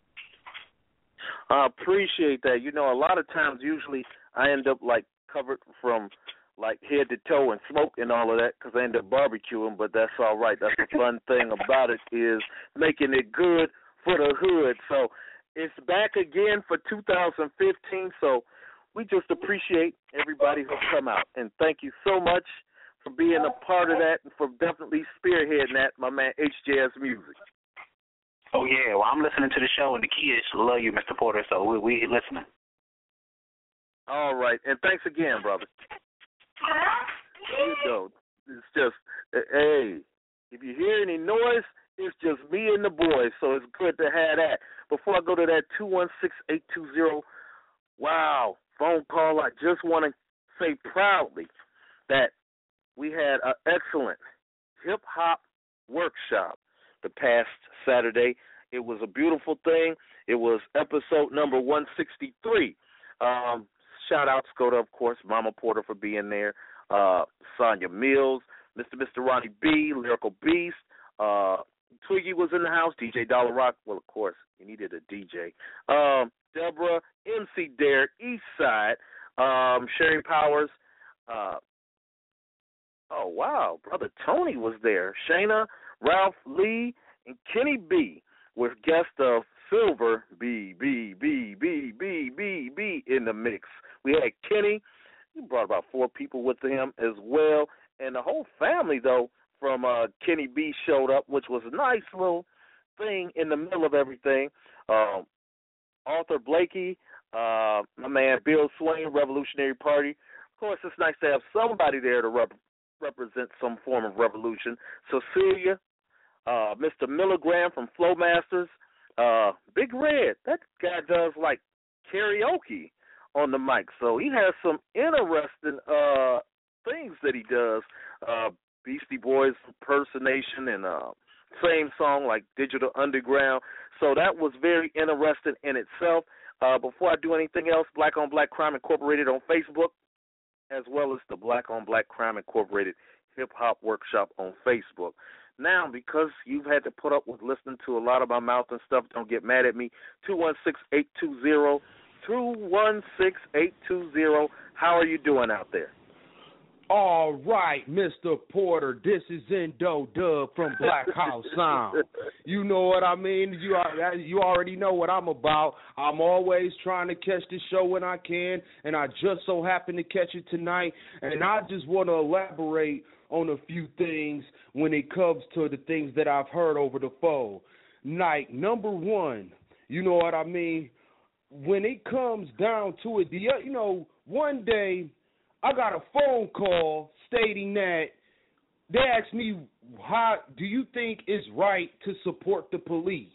I appreciate that. You know, a lot of times, usually, I end up, like, covered from, like, head to toe in smoke and all of that because I end up barbecuing, but that's all right. That's the fun thing about it is making it good for the hood. So it's back again for two thousand fifteen, so we just appreciate everybody who's come out. And thank you so much for being a part of that and for definitely spearheading that, my man, H J S Music. Oh, yeah. Well, I'm listening to the show, and the kids love you, Mister Porter, so we we listening. All right. And thanks again, brother. You know, it's just, hey, if you hear any noise, it's just me and the boys, so it's good to have that. Before I go to that two one six, eight two zero, wow, phone call, I just want to say proudly that we had an excellent hip-hop workshop the past Saturday. It was a beautiful thing. It was episode number one sixty-three. Um, shout outs go to, of course, Mama Porter for being there, uh, Sonya Mills, Mister Mister Ronnie B, Lyrical Beast, uh, Twiggy was in the house, D J Dollar Rock. Well, of course, you needed a D J. Um, Deborah, M C Derek, Eastside, um, Sherry Powers. Uh, oh, wow, Brother Tony was there. Shayna, Ralph Lee, and Kenny B with guest of Silver B, B, B, B, B, B, B in the mix. We had Kenny. He brought about four people with him as well. And the whole family, though, from uh, Kenny B showed up, which was a nice little thing in the middle of everything. Um, Arthur Blakey, uh, my man Bill Swain, Revolutionary Party. Of course, it's nice to have somebody there to rep- represent some form of revolution. Cecilia, uh, Mister Milligram from Flowmasters, uh, Big Red. That guy does, like, karaoke on the mic. So he has some interesting uh, things that he does. Uh, Beastie Boys impersonation and uh, same song like Digital Underground. So that was very interesting in itself. Uh, before I do anything else, Black on Black Crime Incorporated on Facebook, as well as the Black on Black Crime Incorporated Hip Hop Workshop on Facebook. Now, because you've had to put up with listening to a lot of my mouth and stuff, don't get mad at me. two one six, eight two zero, two one six, eight two zero. How are you doing out there? All right, Mister Porter, this is Endo Dub from Black House Sound. You know what I mean? You you already know what I'm about. I'm always trying to catch the show when I can, and I just so happen to catch it tonight. And I just want to elaborate on a few things when it comes to the things that I've heard over the phone. Like, number one, you know what I mean? When it comes down to it, the you know, one day I got a phone call stating that they asked me, how do you think it's right to support the police?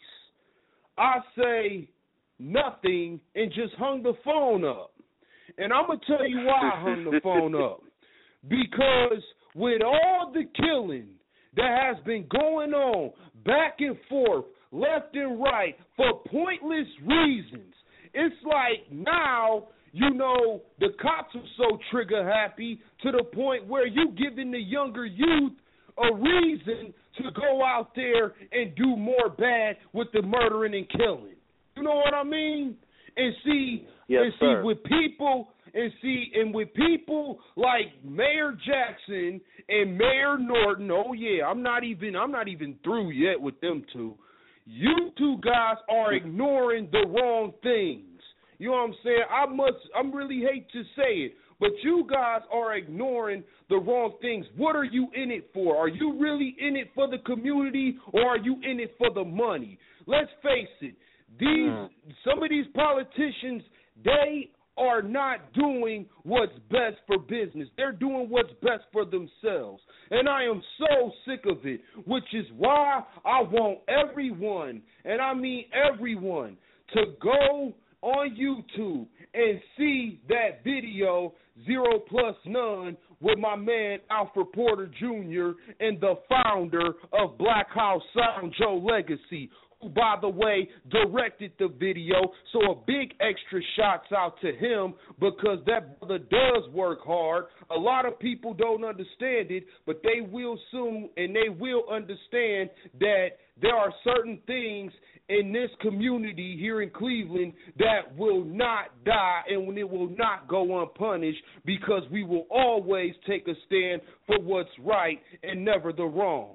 I say nothing and just hung the phone up. And I'm going to tell you why I hung the phone up. Because with all the killing that has been going on back and forth, left and right, for pointless reasons, It's like now, you know, the cops are so trigger happy to the point where you giving the younger youth a reason to go out there and do more bad with the murdering and killing. You know what I mean? And see, yes, and see sir. with people, and see, and with people like Mayor Jackson and Mayor Norton. Oh yeah, I'm not even, I'm not even through yet with them two. You two guys are ignoring the wrong things. You know what I'm saying? I must, I'm really hate to say it, but you guys are ignoring the wrong things. What are you in it for? Are you really in it for the community, or are you in it for the money? Let's face it. These mm. some of these politicians, they are not doing what's best for business. They're doing what's best for themselves. And I am so sick of it, which is why I want everyone, and I mean everyone, to go on YouTube and see that video, Zero Plus None, with my man Alfred Porter Junior and the founder of Black House Sound, Joe Legacy, who, by the way, directed the video. So a big extra shouts out to him, because that brother does work hard. A lot of people don't understand it, but they will soon, and they will understand that there are certain things in this community here in Cleveland that will not die, and it will not go unpunished, because we will always take a stand for what's right and never the wrong.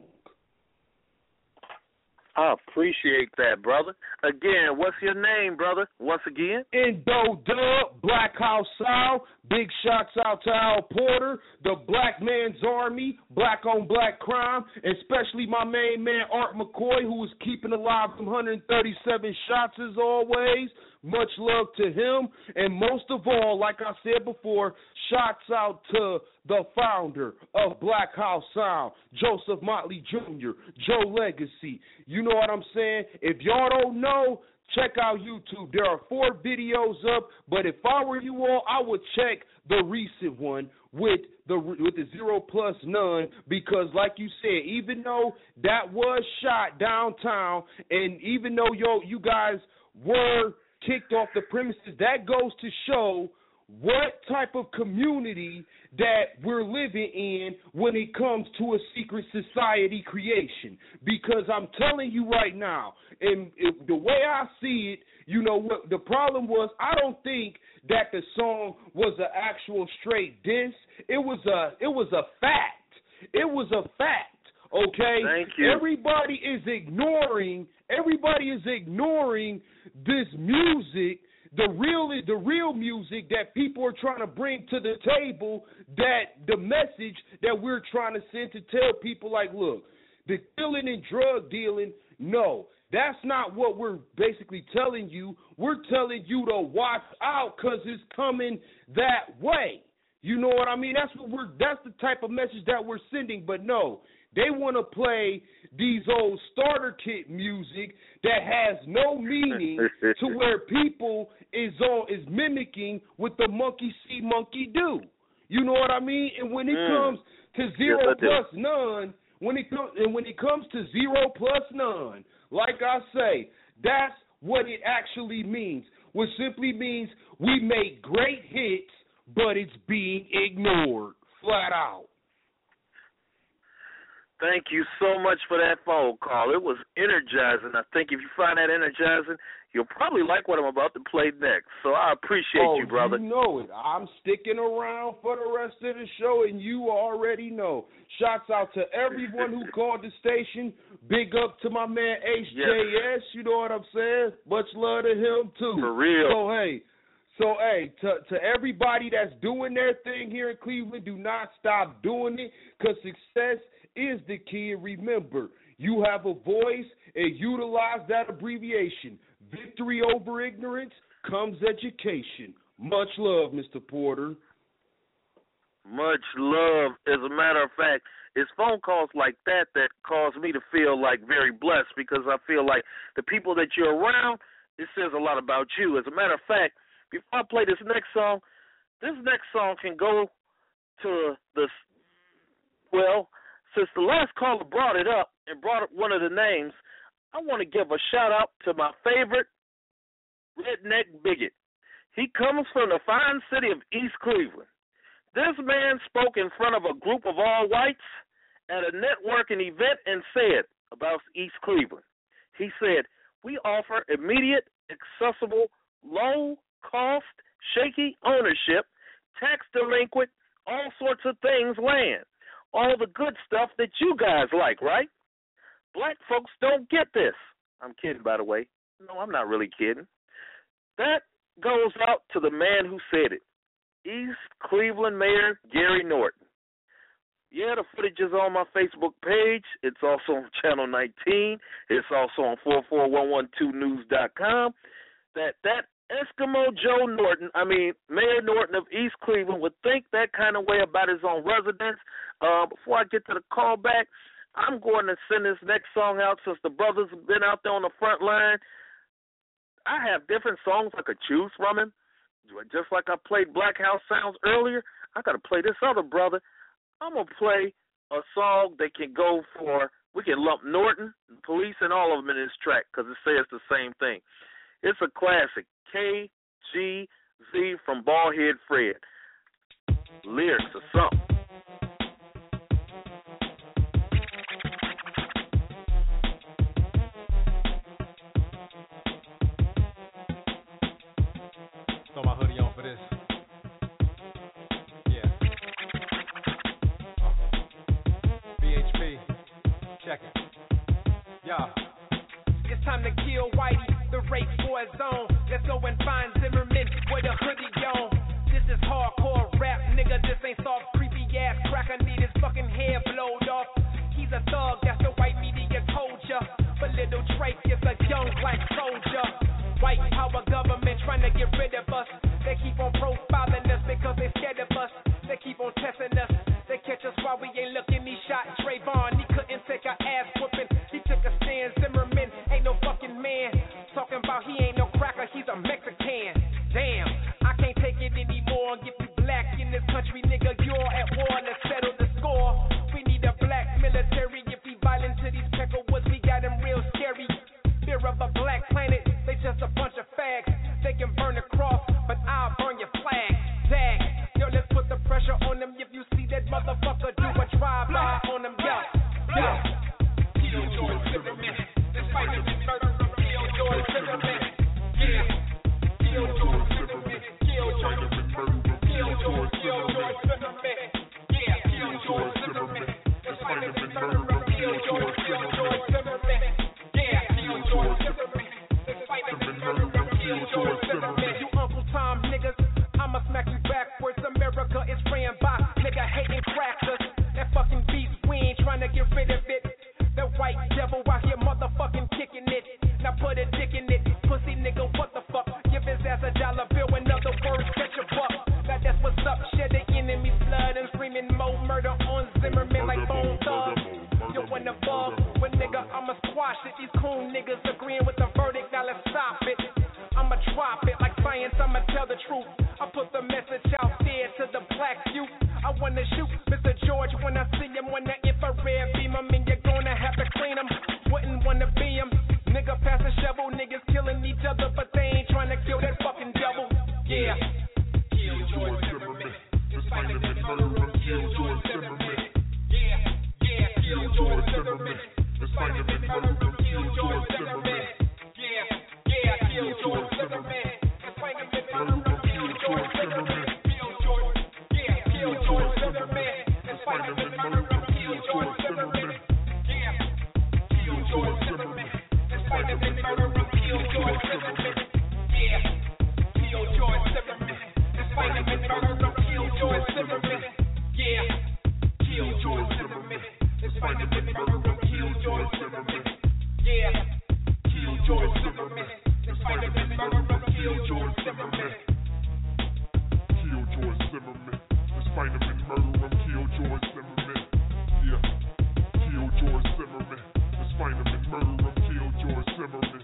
I appreciate that, brother. Again, what's your name, brother? Once again? Indo Dub, Black House Sound. Big shouts out to Al Porter, the Black Man's Army, Black on Black Crime, especially my main man Art McCoy, who is keeping alive from one hundred thirty-seven shots as always. Much love to him. And most of all, like I said before, shouts out to the founder of Black House Sound, Joseph Motley Junior, Joe Legacy. You know what I'm saying? If y'all don't know, check out YouTube. There are four videos up, but if I were you all, I would check the recent one with the with the Zero Plus None, because like you said, even though that was shot downtown, and even though yo you guys were kicked off the premises, that goes to show what type of community that we're living in when it comes to a secret society creation. Because I'm telling you right now, and if, the way I see it, you know, what the problem was, I don't think that the song was an actual straight diss. It was a, it was a fact. It was a fact. Okay? Thank you. Everybody is ignoring, everybody is ignoring this music, the real the real music that people are trying to bring to the table, that the message that we're trying to send to tell people, like, look, the killing and drug dealing, no, that's not what we're basically telling you. We're telling you to watch out, because it's coming that way. You know what I mean? That's what we're. That's the type of message that we're sending. But no, they want to play these old starter kit music that has no meaning to where people is on is mimicking what the monkey see, monkey do. You know what I mean? And when it mm. comes to Zero yes, Plus None, when it comes and when it comes to Zero Plus None, like I say, that's what it actually means. Which simply means we make great hits, but it's being ignored flat out. Thank you so much for that phone call. It was energizing. I think if you find that energizing, you'll probably like what I'm about to play next. So I appreciate oh, you, brother. You know it. I'm sticking around for the rest of the show, and you already know. Shouts out to everyone who called the station. Big up to my man H J S. Yes. You know what I'm saying? Much love to him, too. For real. So, hey. So, hey, to, to everybody that's doing their thing here in Cleveland, do not stop doing it, because success is the key. And remember, you have a voice, and utilize that abbreviation. Victory over ignorance comes education. Much love, Mister Porter. Much love. As a matter of fact, it's phone calls like that that cause me to feel like very blessed, because I feel like the people that you're around, it says a lot about you. As a matter of fact, before I play this next song, this next song can go to the, well, since the last caller brought it up and brought up one of the names, I want to give a shout out to my favorite redneck bigot. He comes from the fine city of East Cleveland. This man spoke in front of a group of all whites at a networking event and said about East Cleveland. He said, we offer immediate, accessible, low-cost, shaky ownership, tax delinquent, all sorts of things land. All the good stuff that you guys like, right? Black folks don't get this. I'm kidding, by the way. No, I'm not really kidding. That goes out to the man who said it, East Cleveland Mayor Gary Norton. Yeah, the footage is on my Facebook page. It's also on Channel nineteen. It's also on four four one one two news dot com. That that Eskimo Joe Norton, I mean, Mayor Norton of East Cleveland, would think that kind of way about his own residents. Uh, before I get to the call back, I'm going to send this next song out since the brothers have been out there on the front line. I have different songs I could choose from him. Just like I played Black House Sounds earlier, I got to play this other brother. I'm going to play a song that can go for, we can lump Norton, Police, and all of them in this track because it says the same thing. It's a classic, K G Z from Baldhead Fred. Lyrics or something. Throw my hoodie on for this. Yeah. Uh, B H P. Check it. Yeah. It's time to kill Whitey, the rape for his own. Let's go and find Zimmerman with a hoodie on. This is hardcore rap, nigga. This ain't soft, creepy ass crack. I need his fucking hair blowed off. He's a thug, that's the white media told ya. But little Drake is a young black soldier. White power government trying to get rid of us. They keep on profiling us because they scared of us. They keep on testing us. They catch us while we ain't looking. He shot Trayvon. He couldn't take our ass whooping. He took a stand. Zimmerman ain't no fucking man. Talking about he ain't no cracker. He's a Mexican. Damn, I can't take it anymore. If you black in this country, nigga, you're at war. Let's settle the score. We need a black military. If we violent to these peckerwoods, we got them real scary. Fear of a black planet. They just a bunch of fags. They can burn the cross, but I'll burn your flag. Dag. Yo, let's put the pressure on them. If you see that motherfucker, do a drive-by on them. Yeah, yeah. Kill George Zimmerman. Let's fight him in murder. Kill George Zimmerman. Yeah. Kill George Zimmerman. Kill George Zimmerman. Kill George, kill George Zimmerman. Yeah. Kill George Zimmerman. Let's fight him in murder. Kill George, kill George Zimmerman. Yeah. Kill George Zimmerman. Let's fight him in murder. Kill George Zimmerman. You Uncle Tom niggas, I'ma smack you backwards. America is ran by nigga hating crackers. That fucking beast, we ain't trying to get rid of it. That white devil out here motherfucking kicking it. Now put a dick in it, pussy nigga, what the fuck? Give his ass a dollar bill, in other words, catch a buck. Now that's what's up, shed the enemy's blood and screaming more murder on Zimmerman like Bone Thugs. You wanna bug? Well nigga, I'ma squash it. These coon niggas agreeing with the verdict, now let's stop it. I'ma drop it like science, I'ma tell the truth. I put the message out there to the black youth. I wanna shoot Mister George when I see him on the infrared beam. I mean, you're gonna have to clean him. Wouldn't wanna be him. Nigga pass a shovel, niggas killing each other, but they ain't trying to kill that fucking devil. Yeah. Kill George Zimmerman. Just fight him in murder. Kill George Zimmerman. Yeah. Yeah. Kill George Zimmerman. Just fight him in murder. Kill George Zimmerman. Yeah. Yeah. Kill George Zimmerman. Just fight him in murder. Kill George Zimmerman. Kill George. Yeah. Kill George Zimmerman. Just fight him in murder. Kill George Zimmerman. Yeah. Kill George Zimmerman. Just fight him in murder. Kill George Zimmerman. Yeah. Kill George Zimmerman. Just fight him in murder. Kill George Zimmerman. Yeah. Kill George Zimmerman. Just fight him in murder. Kill George Zimmerman. Yeah. Kill George Zimmerman. Just fight him in murder. Kill George Zimmerman. Kill George Zimmerman. Just fight him in murder. Kill George Zimmerman. Yeah. Kill George Zimmerman. Just fight him in murder. Kill George Zimmerman.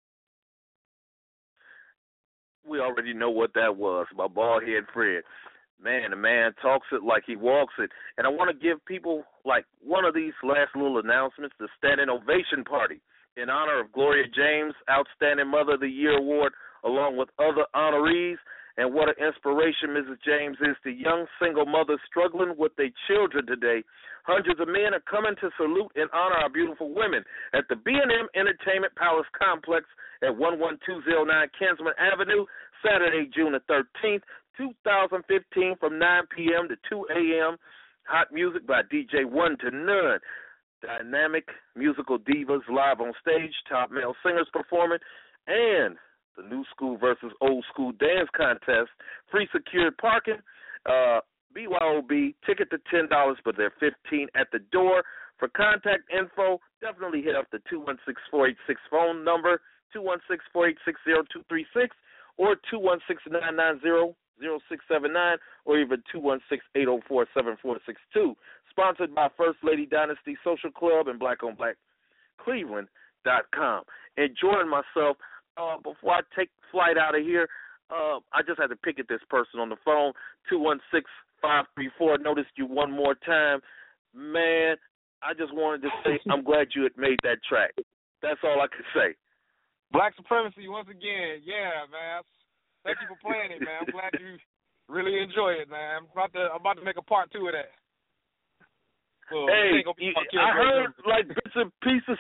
We already know what that was by Baldhead Fred. Man, the man talks it like he walks it. And I want to give people, like, one of these last little announcements, the Standing Ovation Party in honor of Gloria James, Outstanding Mother of the Year Award, along with other honorees. And what an inspiration Missus James is to young single mothers struggling with their children today. Hundreds of men are coming to salute and honor our beautiful women at the B and M Entertainment Palace Complex at one one two zero nine Kinsman Avenue, Saturday, June the thirteenth, two thousand fifteen, from nine p.m. to two a.m. Hot music by D J One to None. Dynamic musical divas live on stage, top male singers performing, and the new school versus old school dance contest, free secured parking, uh, B Y O B, ticket to ten dollars, but they're fifteen dollars at the door. For contact info, definitely hit up the two one six, four eight six phone number, two one six, four eight six, zero two three six, or two one six, nine nine zero, zero six seven nine, or even two one six, eight zero four, seven four six two. Sponsored by First Lady Dynasty Social Club and black on black cleveland dot com. Enjoying myself. Uh, before I take flight out of here, uh, I just had to pick at this person on the phone, two one six, five three four. Noticed you one more time. Man, I just wanted to say I'm glad you had made that track. That's all I could say. Black Supremacy, once again. Yeah, man. Thank you for playing it, man. I'm glad you really enjoy it, man. I'm about to, I'm about to make a part two of that. Well, hey, you, I heard like bits and pieces,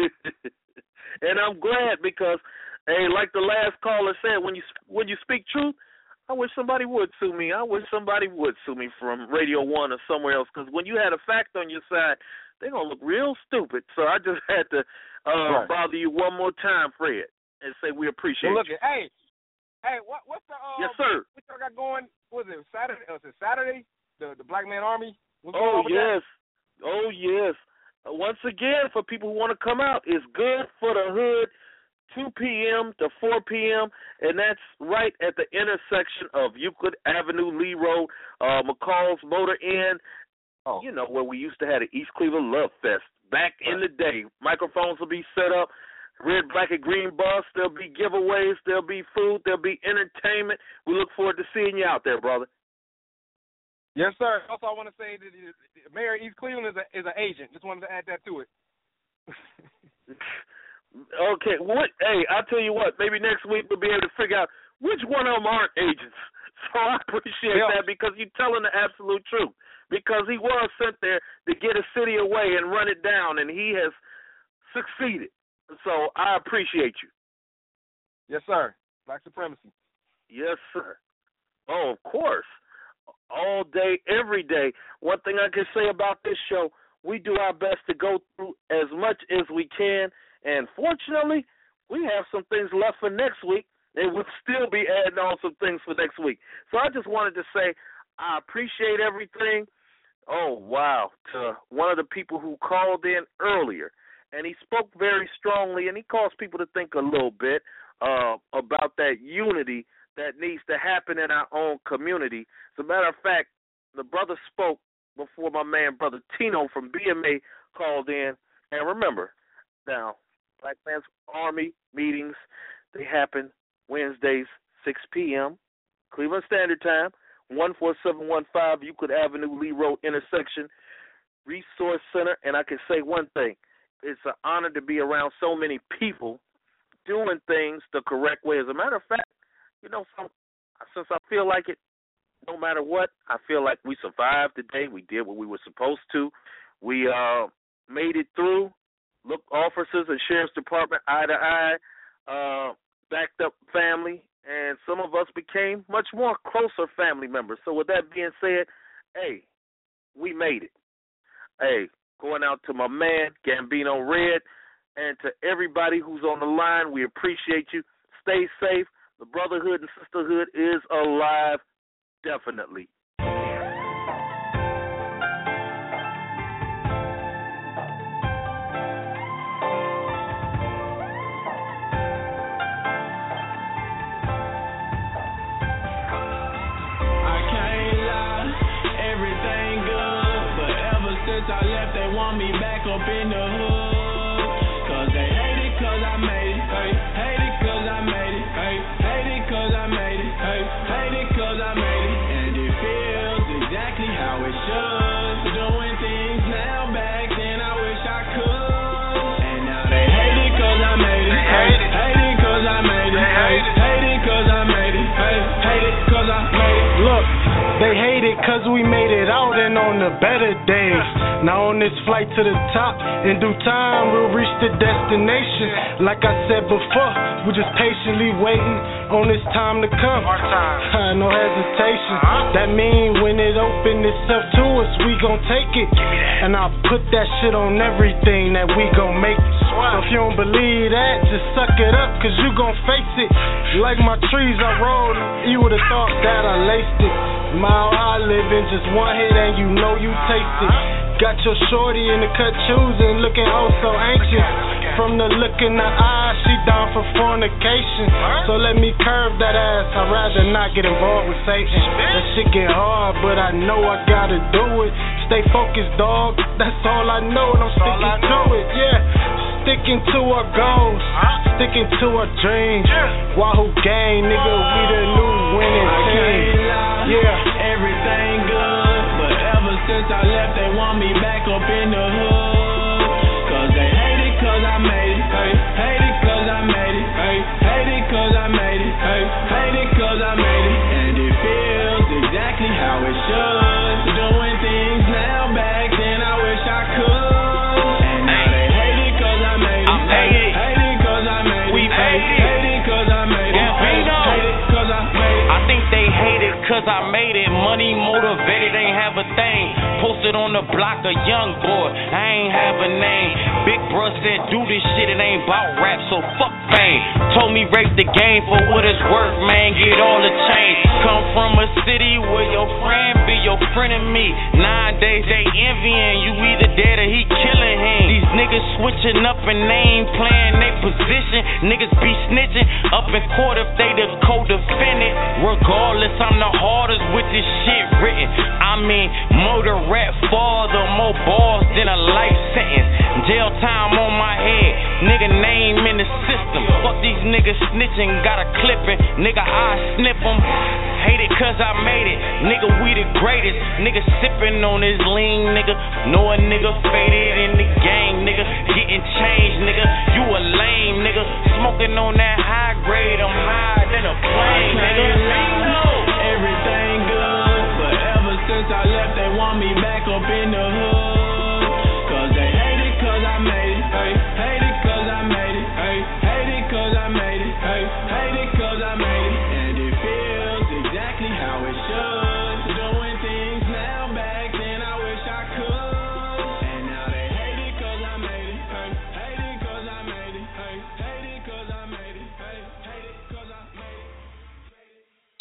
and I'm glad because, hey, like the last caller said, when you when you speak truth, I wish somebody would sue me. I wish somebody would sue me from Radio One or somewhere else, because when you had a fact on your side, they're going to look real stupid. So I just had to uh, right. bother you one more time, Fred, and say we appreciate well, look you. At, hey, hey, what, what's the uh, yes, sir. What y'all got going? Was it Saturday? Was it Saturday? The the Black Man Army? What's oh yes, that? oh yes. Uh, once again, for people who want to come out, it's good for the hood. two p.m. to four p.m., and that's right at the intersection of Euclid Avenue, Lee Road, uh, McCall's Motor Inn, oh. you know, where we used to have the East Cleveland Love Fest back right. in the day. Microphones will be set up, red, black, and green bus. There'll be giveaways. There'll be food. There'll be entertainment. We look forward to seeing you out there, brother. Yes, sir. Also, I want to say that Mayor East Cleveland is, a, is an agent. Just wanted to add that to it. Okay, what? Hey, I'll tell you what. Maybe next week we'll be able to figure out which one of them aren't agents. So I appreciate yeah. that, because you're telling the absolute truth. Because he was sent there to get a city away and run it down, and he has succeeded. So I appreciate you. Yes, sir. Black supremacy. Yes, sir. Oh, of course. All day, every day. One thing I can say about this show, we do our best to go through as much as we can. And fortunately, we have some things left for next week, and we'll still be adding on some things for next week. So I just wanted to say I appreciate everything. Oh, wow, to one of the people who called in earlier, and he spoke very strongly, and he caused people to think a little bit uh, about that unity that needs to happen in our own community. As a matter of fact, the brother spoke before my man, Brother Tino from B M A, called in. And remember, now, Black Man's Army meetings, they happen Wednesdays, six p.m., Cleveland Standard Time, one four seven one five Euclid Avenue, Lee Road intersection, Resource Center. And I can say one thing. It's an honor to be around so many people doing things the correct way. As a matter of fact, you know, some, since I feel like it, no matter what, I feel like we survived today. We did what we were supposed to. We uh, made it through. Looked officers and sheriff's department eye to eye, uh, backed up family, and some of us became much more closer family members. So with that being said, hey, we made it. Hey, going out to my man, Gambino Red, and to everybody who's on the line, we appreciate you. Stay safe. The brotherhood and sisterhood is alive, definitely. I left, they want me back up in the hood. Cause they hate it cause I made it, hey. Hate it cause I made it, hey. Hate it cause I made it, hey. Hate it cause I made it. And it feels They hate it cause we made it out and on the better days. Now on this flight to the top, in due time we'll reach the destination. Like I said before, we're just patiently waiting on this time to come. No hesitation. That mean when it open itself to us, we gon' take it. And I'll put that shit on everything that we gon' make it. So if you don't believe that, just suck it up cause you gon' face it. Like my trees I rolled, you would've thought that I laced it. Mile I live in just one hit and you know you taste it. Got your shorty in the cut shoes and looking oh so anxious. From the look in the eyes, she down for fornication. So let me curve that ass, I'd rather not get involved with Satan. That shit get hard, but I know I gotta do it. Stay focused, dog, that's all I know and I'm sticking to it, yeah. Sticking to our goals, sticking to our dreams. Wahoo gang, nigga, we the new winning team. Yeah, everything good, but ever since I left, they want me back up in the hood. Cause they hate it cause I made it, hey, hate it cause I made it, hey, hate it cause I made it, hey, hate it cause I made it. And it feels exactly how it should. Doing things now, back then I wish I could. Cause I made it, money motivated, ain't have a thing. Posted on the block, a young boy, I ain't have a name. Big bro said, do this shit, it ain't about rap, so fuck fame. Told me rape the game for what it's worth, man, get all the change. Come from a city where your friend be your friend of me. Nowadays they envying you, either dead or he killing him. These niggas switching up and they ain't playing their position. Niggas be snitching up in court if they the co-defendant. Regardless, I'm the hardest with this shit written. I mean, murder rap father, more balls than a life sentence. Jail time on my head, nigga name in the system. Fuck these niggas snitching, got a clipping, nigga I snip them. Hate it cause I made it, nigga we the greatest. Nigga sipping on this lean, nigga. Know a nigga faded in the gang, nigga. Getting changed, nigga. You a lame, nigga. Smoking on that high grade, I'm higher than a plane, nigga. Everything good, but ever since I left, they want me back up in the hood.